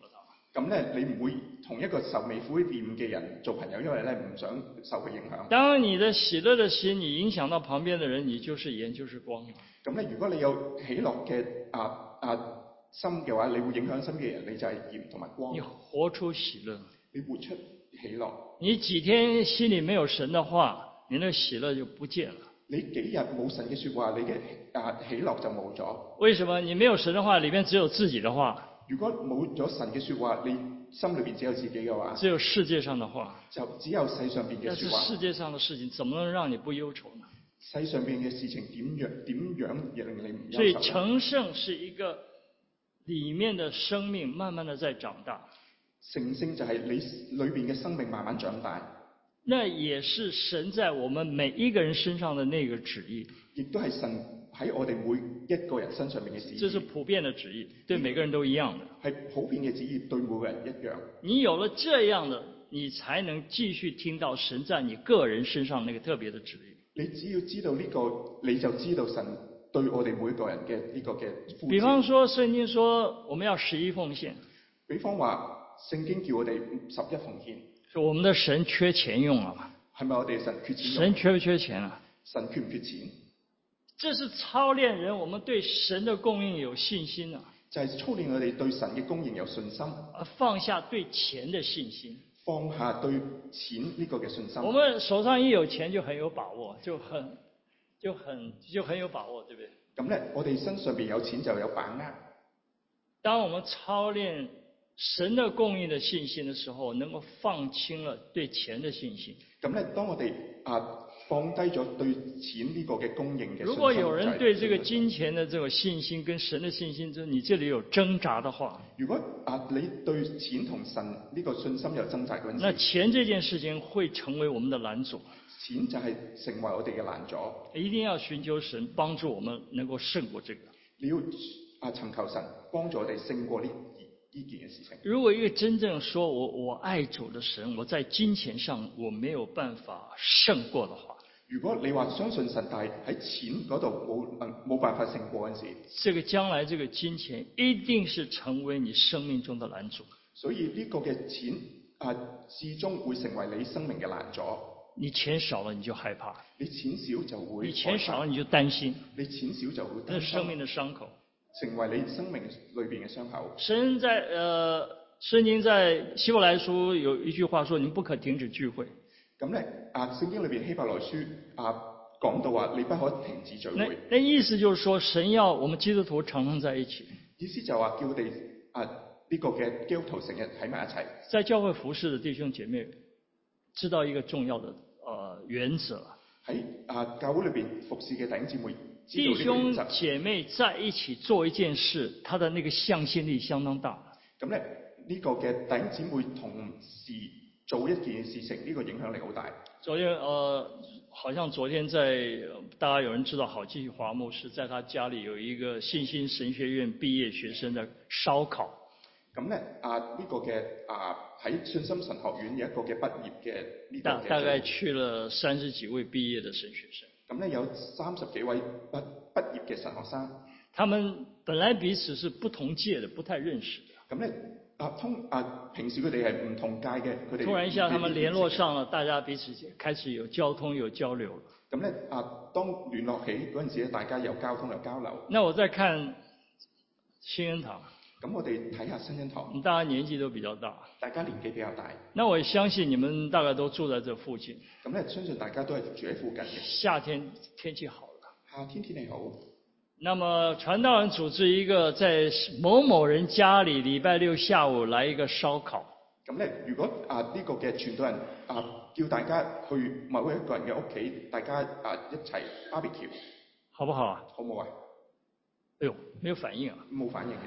咁咧你唔會同一個愁眉苦臉嘅人做朋友，因為咧唔想受佢影響。 當你的喜樂的心，你影響到旁邊的人，你就是鹽，就是光。 咁咧，如果你有喜樂嘅心嘅話，你會影響身邊嘅人，你就係鹽同埋光。 你活出喜樂， 你活出喜樂。 你幾天心裏沒有神的話，你那喜樂就不見了。 你幾日冇神嘅說話，你嘅喜樂就冇咗。 為什麼？你沒有神的話，裏面只有自己的話。 如果冇咗神嘅說話，你心裏邊只有自己嘅話， 只有世界上的話， 就只有世上邊嘅說話。 但是世界上的事情怎麼能讓你不憂愁呢？ 世上邊嘅事情點樣令你唔憂愁？ 所以成聖是一個裏面的生命慢慢的在長大。 成聖就係你裏邊嘅生命慢慢長大。 那也是神在我們每一個人身上的那個旨意。 亦都係神喺我哋每一個人身上面嘅旨意。這是普遍的旨意，對每個人都一樣的。 係普遍嘅旨意，對每個人一樣。 你有了這樣的，你才能繼續聽到神在你個人身上那個特別的旨意。 你只要知道呢個，你就知道神對我哋每一個人嘅呢個嘅呼召。 比方說聖經說我們要11奉獻。 比方話聖經叫我哋11奉獻。 說我們的神缺錢用啊嘛？ 係咪我哋神缺錢用？ 神缺不缺錢啊？ 神缺唔缺錢？ 這是操練人，我們對神的供應有信心啊。 就係操練我哋對神嘅供應有信心。 放下對錢的信心。 放下對錢呢個嘅信心。 我們手上一有錢就很有把握，就很有把握，對不對？ 咁咧，我哋身上邊有錢就有把握。 當我們操練神的供應的信心的時候，能夠放輕了對錢的信心。 咁咧，當我哋放低咗對錢呢個嘅供應嘅信心。 如果有人對這個金錢的這個信心跟神的信心，就你這裏有掙扎的話， 如果你對錢同神呢個信心有掙扎嗰陣時， 那錢這件事情會成為我們的攔阻。 錢就係成為我哋嘅攔阻。 一定要尋求神幫助我們能夠勝過這個。 你要尋求神幫助我哋勝過呢件事情。 如果一個真正說我愛主的神，我在金錢上我沒有辦法勝過的話， 如果你話相信神，但係喺錢嗰度冇辦法勝過嗰陣時， 這個將來這個金錢一定是成為你生命中的攔阻。 所以呢個嘅錢至終會成為你生命嘅攔阻。 你錢少了你就害怕， 你錢少就會， 你錢少了你就擔心， 你錢少就會擔心， 那是生命的傷口， 成為你生命裏邊嘅傷口。 神在聖經在希伯來書有一句話說，你們不可停止聚會。 咁咧聖經裏邊希伯來書講到話，你不可停止聚會。 那意思就是說，神要我們基督徒常常在一起。 意思就話叫我哋呢個嘅基督徒成日喺埋一齊。 在教會服侍的弟兄姐妹知道一個重要的原則。 喺教會裏邊服侍嘅弟兄姊妹知道弟兄姐妹在一起做一件事，他的那個向心力相當大。 咁咧呢個嘅弟兄姊妹同時做一件事情，呢個影響力好大。 昨天好像昨天在大家有人知道郝繼華牧師在他家裏有一個信心神學院畢業學生的燒烤。咁咧呢個嘅喺信心神學院有一個嘅畢業嘅呢個嘅大概去了30幾位畢業的神學生。 咁咧有30幾位畢業嘅神學生。 他們本來彼此是不同屆的，不太認識的。 咁咧平時佢哋係唔同屆嘅，佢哋突然一下他們聯絡上了，大家彼此開始有交通有交流了。 咁咧當聯絡起嗰陣時咧，大家有交通有交流。 那我再看新恩堂。 咁我哋睇下新恩堂。 大家年紀都比較大。 大家年紀比較大。 那我相信你們大概都住在這附近。 咁咧相信大家都係住喺附近嘅。 夏天天氣好了。 夏天天氣好。 那麼傳道人組織一個在某某人家裏禮拜6下午來一個燒烤。 咁咧，如果呢個嘅傳道人叫大家去某一個人嘅屋企，大家一齊 barbecue， 好不好啊？ 好唔好啊？ 哎呦，沒有反應啊！ 冇反應嘅。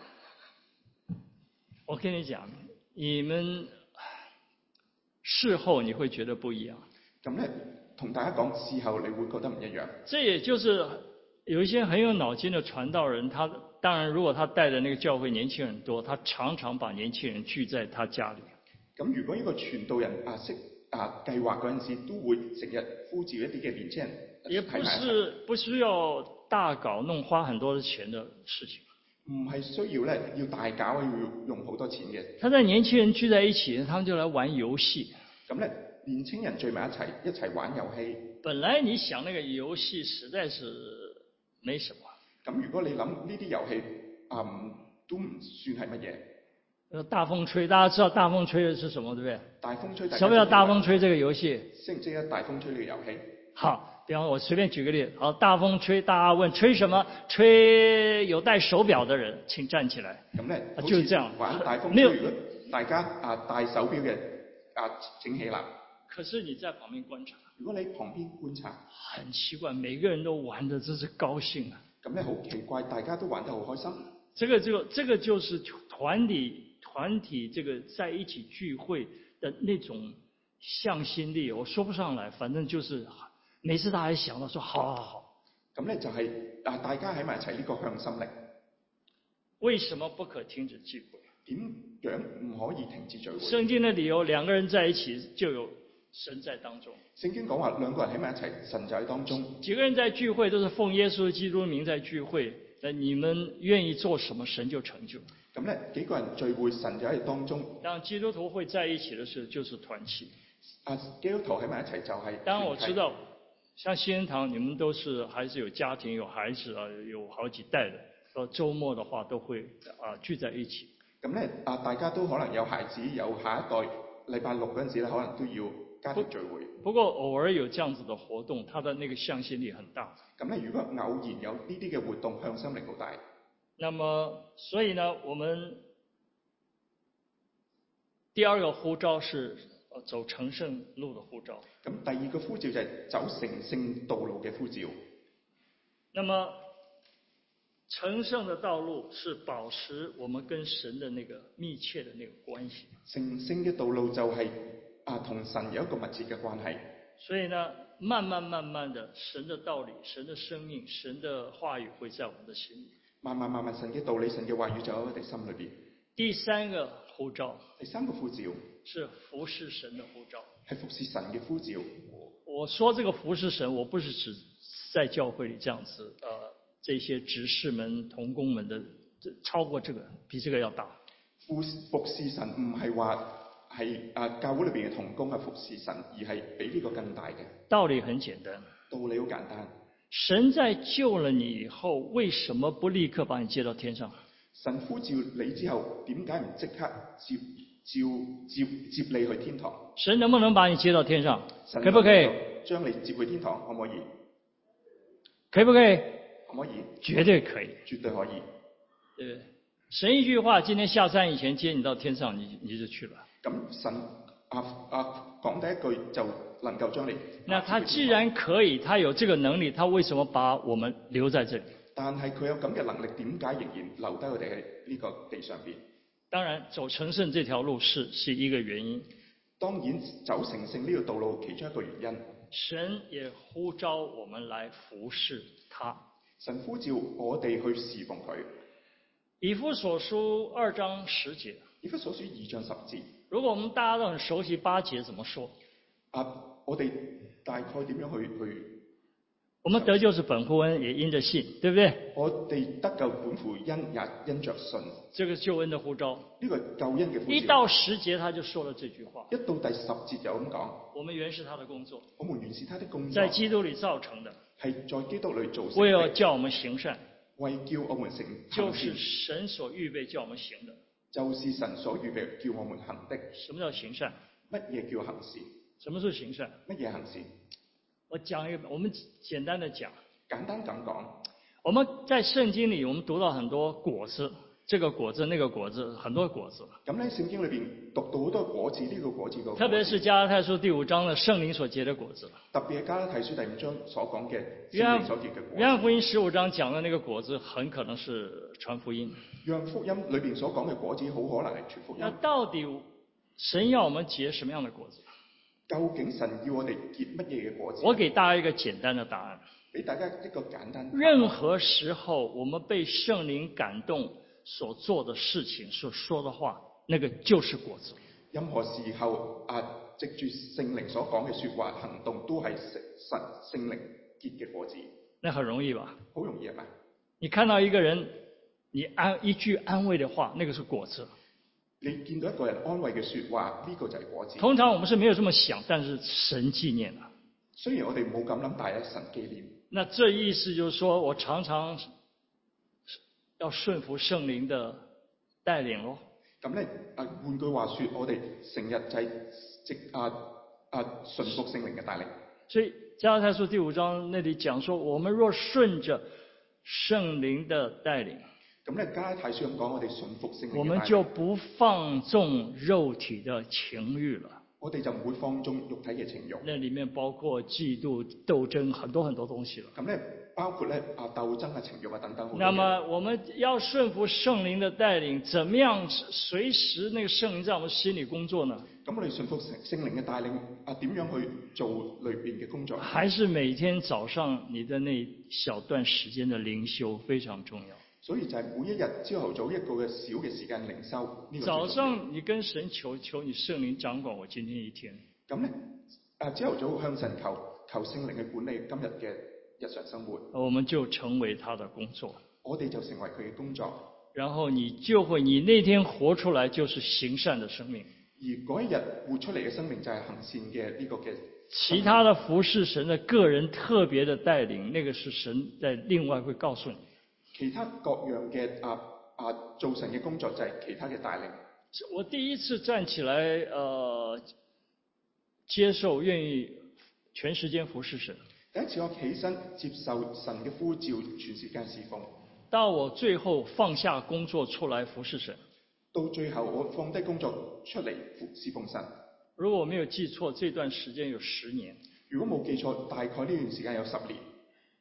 我跟你講，你們事後你會覺得不一樣。 咁咧，同大家講，事後你會覺得唔一樣。 這也就是有一些很有腦筋的傳道人，他當然如果他帶的那個教會年輕人多，他常常把年輕人聚在他家裏。 咁如果一個傳道人識計劃嗰陣時，都會成日呼召一啲嘅年輕人。 也不需要大搞弄花很多的錢的事情。 唔係需要咧要大搞，要用好多錢嘅。 他在年輕人聚在一起，他們就來玩遊戲。 咁咧，年青人聚埋一齊玩遊戲。 本來你想那個遊戲實在是沒什麼。 咁如果你諗呢啲遊戲，都唔算係乜嘢。 大風吹，大家知道大風吹的是什麼，對不對？ 大風吹， 什麼叫大風吹這個遊戲？ 識唔識得大風吹呢個遊戲？ 好，比方我隨便舉個例子，好，大風吹，大家問吹什麼？吹有戴手錶的人，請站起來。 咁咧， 就是這樣。 玩大風吹，如果大家戴手錶嘅請起立。 可是你在旁邊觀察， 如果你旁邊觀察， 很奇怪，每個人都玩得真是高興啊。 咁咧好奇怪，大家都玩得好開心。 這個就是團體這個在一起聚會的那種向心力，我說不上來，反正就是每次大家想到說好好好。咁咧就係大家喺埋一齊呢個向心力。 為什麼不可停止聚會？ 點樣唔可以停止聚會？ 聖經的理由，兩個人在一起就有神在當中。 聖經講話兩個人喺埋一齊，神就喺當中。 幾個人在聚會都是奉耶穌基督的名在聚會，你們願意做什麼，神就成就。 咁咧幾個人聚會，神就喺當中。 當基督徒會在一起的時候，就是團契。 基督徒喺埋一齊就係團契。 當然我知道，像新人堂，你們都是還是有家庭、有孩子有好幾代的，到週末的話都會聚在一起。 咁咧大家都可能有孩子，有下一代，禮拜六嗰陣時咧，可能都要家庭聚會。 不過偶爾有這樣子的活動，它的那個向心力很大。 咁咧，如果偶然有呢啲嘅活動，向心力好大。 那麼，所以呢，我們第二個呼召是走成聖路的呼召。 咁第二個呼召就係走成聖道路嘅呼召。 那麼成聖的道路是保持我們跟神的那個密切的那個關係。 成聖嘅道路就係同神有一個密切嘅關係。 所以呢，慢慢的，神的道理、神的生命、神的話語會在我們的心裏。慢慢， 神嘅道理、神嘅話語就喺我哋心裏邊。 第三個呼召， 第三個呼召是服侍神的呼召， 係服侍神嘅呼召。 我說這個服侍神，我不是指在教會裏這樣子，這些執事們、同工們的，超過這個，比這個要大。 服侍神唔係話係教會裏邊嘅同工係服侍神，而係比呢個更大嘅。 道理很簡單， 道理好簡單。 神在救了你以後，為什麼不立刻把你接到天上？ 神呼召你之後，點解唔即刻接你去天堂？ 神能不能把你接到天上？可不可以？ 將你接去天堂，可唔可以？ 可不可以？ 可唔可以？絕對可以。 絕對可以。 對，神一句話，今天下山以前接你到天上，你就去了。 咁神講第一句就能夠將你。 那他既然可以，他有這個能力，他為什麼把我們留在這裡？ 但係佢有咁嘅能力，點解仍然留低我哋喺呢個地上邊？ 當然，走成聖這條路是一個原因。 當然，走成聖呢個道路其中一個原因。 神也呼召我們來服侍他。 神呼召我哋去侍奉佢。 以弗所書2章10節。 以弗所書2章10節。 如果我們大家都很熟悉8節，怎麼說？ 我哋大概點樣去？ 我們得救是本乎恩，也因着信，對不對？ 我哋得救本乎恩，也因着信。 這個救恩的呼召。 呢個救恩嘅呼召。 1到10節他就說了這句話。 1到第10節就咁講。 我們原是他的工作。 我們原是他的工作。 在基督裏造成的。 係在基督裏造成的。 為了叫我們行善。 為叫我們成。 就是神所預備叫我們行的。 就是神所預備叫我們行的。 什麼叫行善？ 乜嘢叫行善？ 什麼是行善？ 乜嘢行善？ 我們簡單的講。 簡單咁講。 我們在聖經裏，我們讀到很多果子，這個果子、那個果子，很多果子。 咁喺聖經裏邊讀到好多果子，呢個果子個。 特別是加拉太書第5章的聖靈所結的果子。 特別係加拉太書第5章所講嘅聖靈所結嘅果子。 約翰福音15章講的那個果子，很可能是傳福音。 約翰福音裏邊所講嘅果子，好可能係傳福音。 那到底神要我們結什麼樣的果子？ 究竟神要我哋結乜嘢嘅果子？ 我給大家一個簡單的答案。 俾大家一個簡單。 任何時候我們被聖靈感動所做的事情、所說的話，那個就是果子。 任何時候藉住聖靈所講嘅說話、行動，都係聖靈結嘅果子。 那很容易吧？ 好容易係咪？ 你看到一個人你一句安慰的話，那個是果子。 你見到一個人安慰嘅説話，呢個就係果子。 通常我們是沒有這麼想，但是神紀念了。 雖然我哋冇咁諗，但係神紀念。 那這意思就是說我常常要順服聖靈的帶領咯。 咁咧換句話說，我哋成日就係順服聖靈嘅帶領。所以加拉太書第5章那裡講說，我們若順着聖靈的帶領， 咁咧加拉太書咁講，我哋順服聖靈嘅帶領， 我們就不放縱肉體的情慾了。 我哋就唔會放縱肉體嘅情慾。 那裡面包括嫉妒、鬥爭，很多很多東西了。 咁咧包括咧鬥爭啊、情慾啊等等。 那麼我們要順服聖靈的帶領，怎麼樣隨時那個聖靈在我們心裡工作呢？ 咁我哋順服聖靈嘅帶領點樣去做裏邊嘅工作？ 還是每天早上你的那小段時間的靈修非常重要。 所以就係每一日朝頭早一個嘅小嘅時間靈修。 早上你跟神求你聖靈掌管我今天一天。 咁咧朝頭早向神求聖靈嘅管理今日嘅日常生活。 我們就成為他的工作。 我哋就成為佢嘅工作。 然後你那天活出來就是行善的生命。 而嗰一日活出嚟嘅生命就係行善嘅呢個嘅。 其他的服侍神的個人特別的帶領，那個是神在另外會告訴你。 其他各樣嘅做神嘅工作就係其他嘅帶領。 我第一次站起來接受願意全時間服侍神。 第一次我起身接受神嘅呼召，全時間侍奉。 到我最後放下工作出來服侍神。 到最後我放低工作出嚟侍奉神。 如果我沒有記錯，這段時間有10年。 如果冇記錯，大概呢段時間有10年。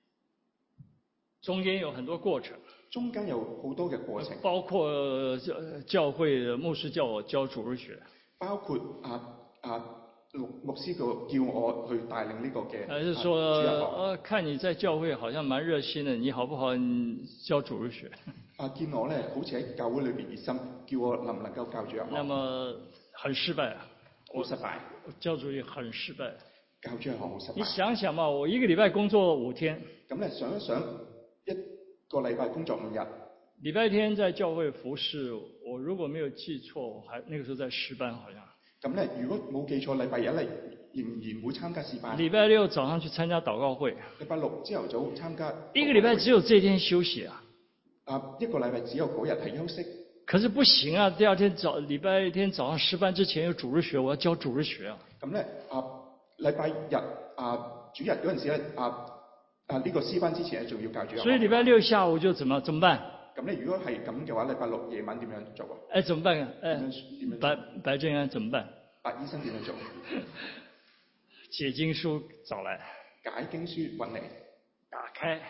中間有很多過程。 中間有好多嘅過程。 包括教會牧師叫我教主日學。包括牧師叫我去帶領呢個嘅。 還是說看你在教會好像蠻熱心的，你好不好教主日學？ 見我咧好似喺教會裏邊熱心，叫我能唔能夠教主日學？ 那麼很失敗啊！ 好失敗。 教主日學很失敗。 教主日學好失敗。 你想想嘛，我一個禮拜工作5天。咁咧想一想，一個禮拜工作5日。 禮拜天在教會服侍，我如果沒有記錯，我還那個時候在詩班好像。咁咧， 如果冇記錯，禮拜日咧仍然會參加詩班。 禮拜六早上去參加禱告會。 禮拜六朝頭早參加。 一個禮拜只有這天休息啊。 一個禮拜只有嗰日係休息。 可是不行啊！第二天禮拜天早上詩班之前有主日學，我要教主日學啊。咁咧禮拜日主日嗰陣時咧呢個詩班之前咧仲要教主日學。所以禮拜六下午就怎麼辦？ 咁咧如果係咁嘅話，禮拜六夜晚點樣做啊？ 怎麼辦啊？白正安怎麼辦？ 白醫生點樣做？ 解經書找來。 解經書揾嚟。 打開。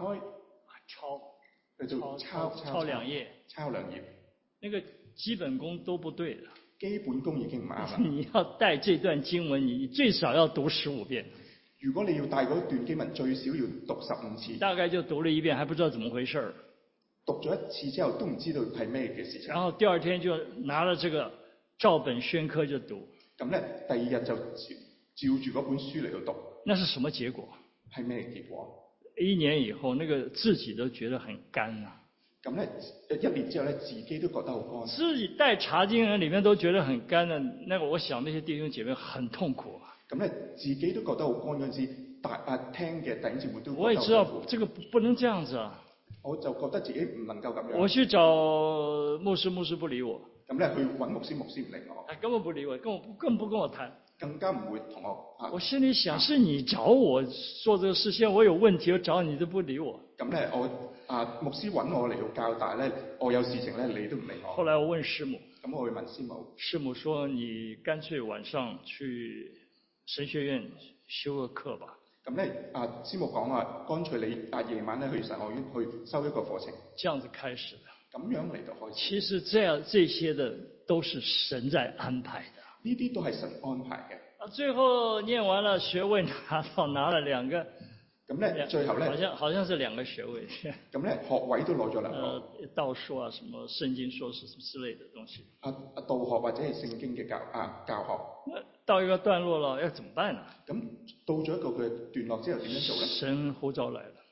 抄2頁。 抄2頁。 那個基本功都不對了。 基本功已經唔啱啦。 你要帶這段經文，你最少要讀15遍。 如果你要帶嗰段經文，最少要讀15次。 大概就讀了1遍，還不知道怎麼回事。 讀咗1次之後都唔知道係咩嘅事情。 然後第二天就拿了這個照本宣科就讀。 咁咧，第2日就照住嗰本書嚟到讀。 那是什麼結果？ 係咩結果 ？1年以後，那個自己都覺得很乾啊。 咁咧，1年之後咧，自己都覺得好乾。 自己帶查經人裡面都覺得很乾啊，那個我想那些弟兄姐妹很痛苦啊。 咁咧，自己都覺得好乾嗰陣時，聽嘅弟兄姊妹都覺得好痛苦。 我也知道這個不能這樣子啊。 我就覺得自己唔能夠咁樣。 我去找牧師不理我。 咁咧去揾牧師唔理我。 他根本不理我，更不跟我談。 更加唔會同我。 我心裡想，是你找我做這個事，現在我有問題，我找你都不理我。 咁咧，牧師揾我嚟到教，但係咧我有事情咧，你都唔理我。 後來我問師母。 咁我去問師母。師母說：你乾脆晚上去神學院修個課吧。咁咧， 師母講話，乾脆你夜晚咧去神學院去修一個課程。 這樣子開始的。 咁樣嚟到開始。 其實這些的都是神在安排的。 呢啲都係神安排嘅。 最後念完了學位拿了2個。 咁咧，最後咧， 好像是2個學位。 咁咧，學位都攞咗2個。 道碩啊，什麼聖經碩士什麼之類的東西。 道學或者係聖經嘅教學。 到一個段落了，要怎麼辦呢？ 咁到咗一個嘅段落之後點樣做咧？ 神呼召來了。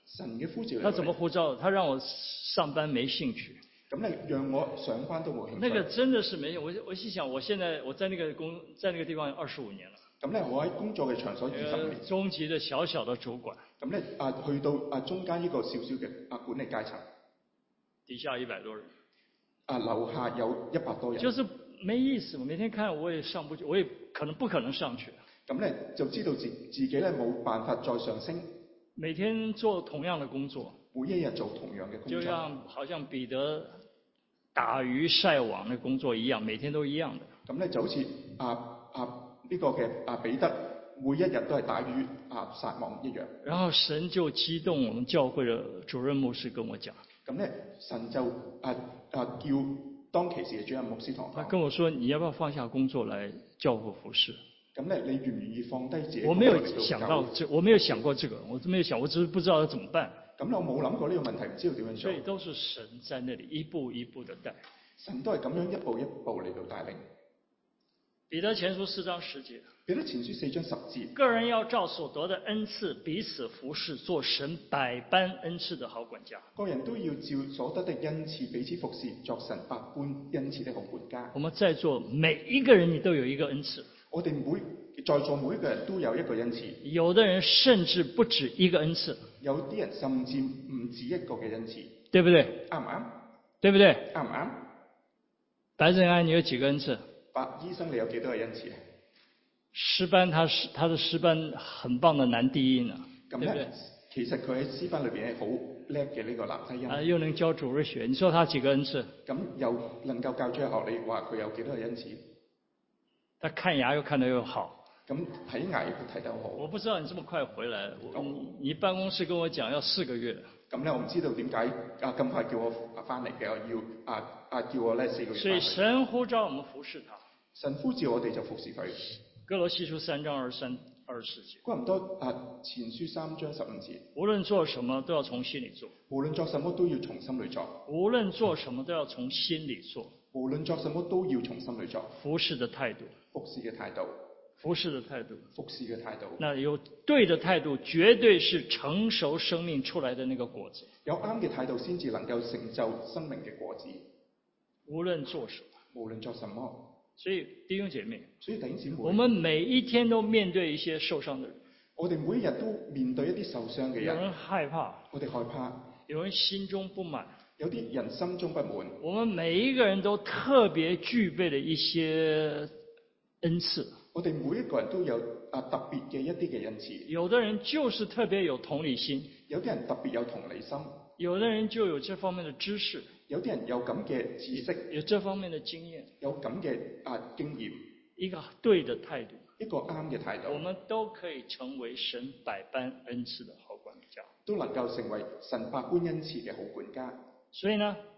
神嘅呼召嚟到他怎麼呼召？他讓我上班沒興趣。 咁你讓我上班都冇興趣。 那個真的是沒有。我心想，我現在我在那個地方25年了。 咁咧，我喺工作嘅場所20年。 中級的小小的主管。 咁咧去到中間呢個小小嘅管理階層。 底下100多人。 樓下有100多人。 就是沒意思，我每天看我也上不去，我也不可能上去。 咁咧就知道自己咧冇辦法再上升。 每天做同樣的工作。 每一日做同樣嘅工作。 就好像彼得打魚曬網嘅工作一樣，每天都一樣的。 咁咧就好似呢個嘅彼得每一日都係打魚撒網一樣。 然後神就激動我們教會的主任牧師跟我講。 咁咧神就叫當其時嘅主任牧師同我講。 他跟我說：你要不要放下工作來教會服侍？ 咁咧你願唔願意放低自己？ 我沒有想過這個，我沒有想，我只是不知道要怎麼辦。 咁我冇諗過呢個問題，唔知道點樣做。 所以都是神在那裡一步一步的帶。 神都係咁樣一步一步嚟到帶領。 彼得前書4章10節。 彼得前書4章10節。 個人要照所得的恩賜彼此服侍，做神百般恩賜的好管家。個人都要照所得的恩賜彼此服侍，作神百般恩賜的好管家。 我們在座每一個人，你都有一個恩賜。 我哋在座每一個人都有一個恩賜。 有的人甚至不止一個恩賜。 有啲人甚至唔止一個嘅恩賜。 對不對？ 啱唔啱？ 對不對？ 啱唔啱？ 白振安，你有幾個恩賜？ 白醫生，你有幾多個恩賜？ 詩班他的詩班很棒的男低音啊，對不對？ 其實佢喺詩班裏邊係好叻嘅呢個男低音。 又能教主日學，你說他幾個恩賜？ 咁又能夠教主日學，你話佢有幾多個恩賜？ 他看牙又看得又好。 咁睇牙亦都睇得好。 我不知道你這麼快回來，你辦公室跟我講要4個月。 咁咧，我唔知道點解咁快叫我翻嚟嘅，要叫我咧4個月。 所以神呼召我們服侍他。 神呼召我哋就服侍佢。 哥羅西書3章23、24節。 哥林多前書3章15節。 無論做什麼都要從心裡做。 無論作什麼都要從心裡做。 無論做什麼都要從心裡做。 無論作什麼都要從心裡做。 服侍的態度。 服侍嘅態度。 服侍的態度。 服侍嘅態度。 那有對的態度，絕對是成熟生命出來的那個果子。 有啱嘅態度先至能夠成就生命嘅果子。 無論做什麼。 無論做什麼。 所以弟兄姐妹， 我們每一天都面對一些受傷的人。 我哋每一日都面對一啲受傷嘅人。 有人害怕， 我哋害怕。 有人心中不滿， 有啲人心中不滿。 我們每一個人都特別具備了一些恩賜。 我哋每一個人都有特別嘅一啲嘅恩賜。 有的人就是特別有同理心， 有啲人特別有同理心。 有的人就有這方面的知識。 有啲人有咁嘅知識， 有這方面的經驗， 有咁嘅經驗， 一個對的態度， 一個啱嘅態度， 我們都可以成為神百般恩賜的好管家， 都能夠成為神百般恩賜嘅好管家。 所以呢，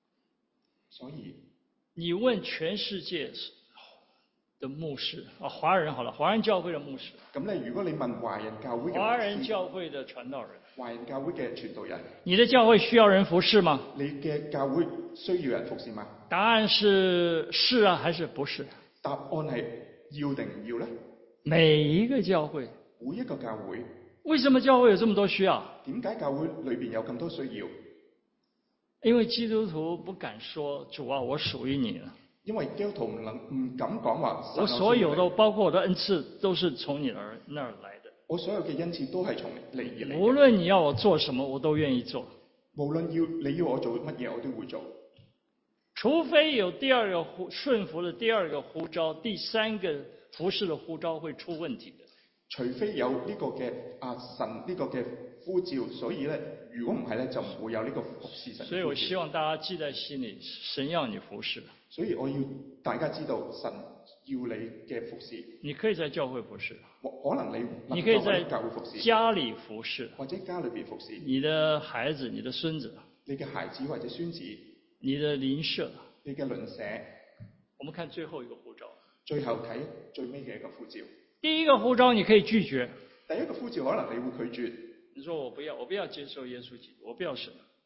你問全世界的牧師華人好了，華人教會的牧師， 咁咧，如果你問華人教會嘅牧師， 華人教會的傳道人， 華人教會嘅傳道人， 你的教會需要人服侍嗎？ 你嘅教會需要人服侍嗎？ 答案是啊，還是不是？ 答案係要定唔要呢？ 每一個教會， 每一個教會， 為什麼教會有這麼多需要？ 點解教會裏邊有咁多需要？ 因為基督徒不敢說主啊，我屬於你了。 因為基督徒唔敢講話， 我所有的，包括我的恩賜，都是從你那兒來的。 我所有嘅恩賜都係從你而嚟。 無論你要我做什麼，我都願意做。 無論你要我做乜嘢，我都會做。 除非有第二個順服的第二個呼召，第三個服侍的呼召會出問題的。 除非有呢個嘅神呢個嘅呼召，所以咧，如果唔係咧，就唔會有呢個服侍神。 所以我希望大家記在心裏，神要你服侍。 所以我要大家知道，神要你嘅服侍。 你可以在教會服侍， 可能你可以在教會服侍， 家裏服侍， 或者家裏邊服侍。 你的孩子、你的孫子， 你嘅孩子或者孫子， 你的鄰舍， 你嘅鄰舍。 我們看最後一個呼召。 最後睇最尾嘅一個呼召。 第一個呼召你可以拒絕。 第一個呼召可能你會拒絕。 你說我不要接受耶穌基督，我不要神。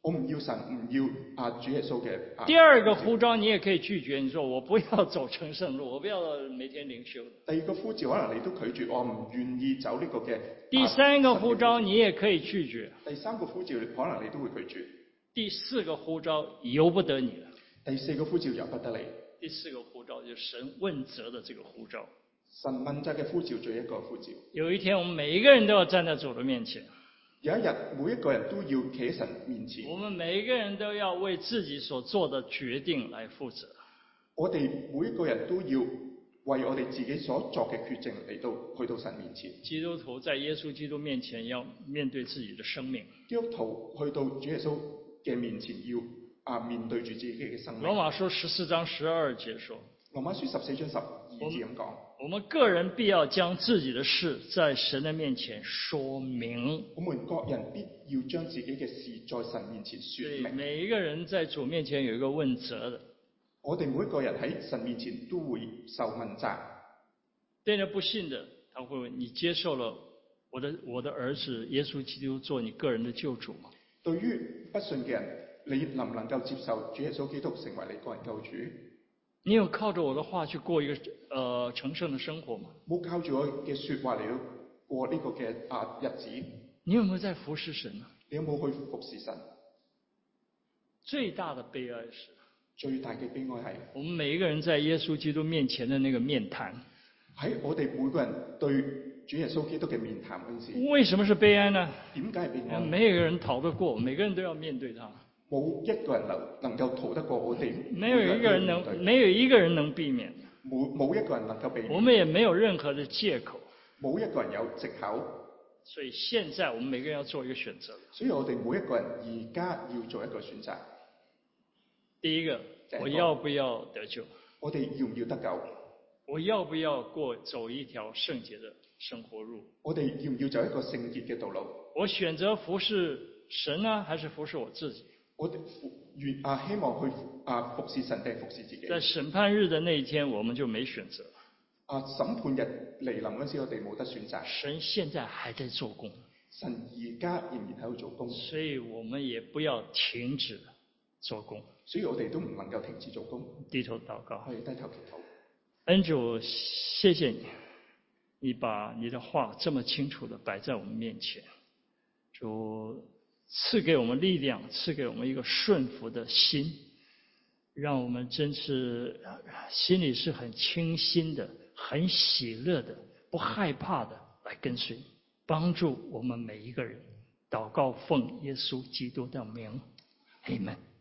我唔要神，唔要主耶穌嘅。 第二個呼召你也可以拒絕，你說我不要走成聖路，我不要每天靈修。 第二個呼召可能你都拒絕，我唔願意走呢個嘅。 第三個呼召你也可以拒絕。 第三個呼召可能你都會拒絕。 第四個呼召由不得你了。 第四個呼召由不得你。 第四個呼召就是神問責的這個呼召。 神問責嘅呼召最一個呼召。 有一天我們每一個人都要站在主的面前。 有一日每一個人都要企喺神面前。 我們每一個人都要為自己所做的決定來負責。我哋每一個人都要為我哋自己所作嘅決定嚟到去到神面前。 基督徒在耶穌基督面前要面對自己的生命。 基督徒去到主耶穌嘅面前要面對住自己嘅生命。 羅馬書14章12節說。 羅馬書14章12節咁講。 我們個人必要將自己的事在神的面前說明。 我們各人必要將自己嘅事在神面前說明。 每一個人在主面前有一個問責的。 我哋每一個人喺神面前都會受問責。 對那不信的，他會問：你接受了我的兒子耶穌基督做你個人的救主嗎？ 對於不信嘅人，你能唔能夠接受主耶穌基督成為你個人救主？ 你有靠着我的話去過一個成聖的生活嗎？ 冇靠住我嘅說話嚟到過呢個嘅日子。 你有沒有在服侍神呢？ 你有冇去服侍神？ 最大的悲哀是， 最大嘅悲哀係我們每一個人在耶穌基督面前的那個面談。 喺我哋每個人對主耶穌基督嘅面談嗰陣時。 為什麼是悲哀呢？ 點解係悲哀？ 沒有一個人逃得過，每個人都要面對他。 冇一個人能夠逃得過我哋。 沒有一個人能避免。 冇一個人能夠避免。 我們也沒有任何的借口。 冇一個人有藉口。 所以現在我們每個人要做一個選擇。 所以我哋每一個人而家要做一個選擇。 第一個，我要不要得救？ 我哋要唔要得救？ 我要不要走一條聖潔的生活路？ 我哋要唔要走一個聖潔嘅道路？ 我選擇服侍神呢，還是服侍我自己？ 我哋希望去服侍神定服侍自己。 在審判日的那一天，我們就沒選擇。 審判日嚟臨嗰時，我哋冇得選擇。 神現在還在做工。 神而家仍然喺度做工。 所以我們也不要停止做工。 所以我哋都唔能夠停止做工。 低頭禱告。 我哋低頭祈禱。 恩主，謝謝你，你把你的話這麼清楚地擺在我們面前。主賜給我們力量，賜給我們一個順服的心，讓我們真是心裡是很清新的，很喜樂的，不害怕的來跟隨，幫助我們每一個人。禱告奉耶穌基督的名，阿們。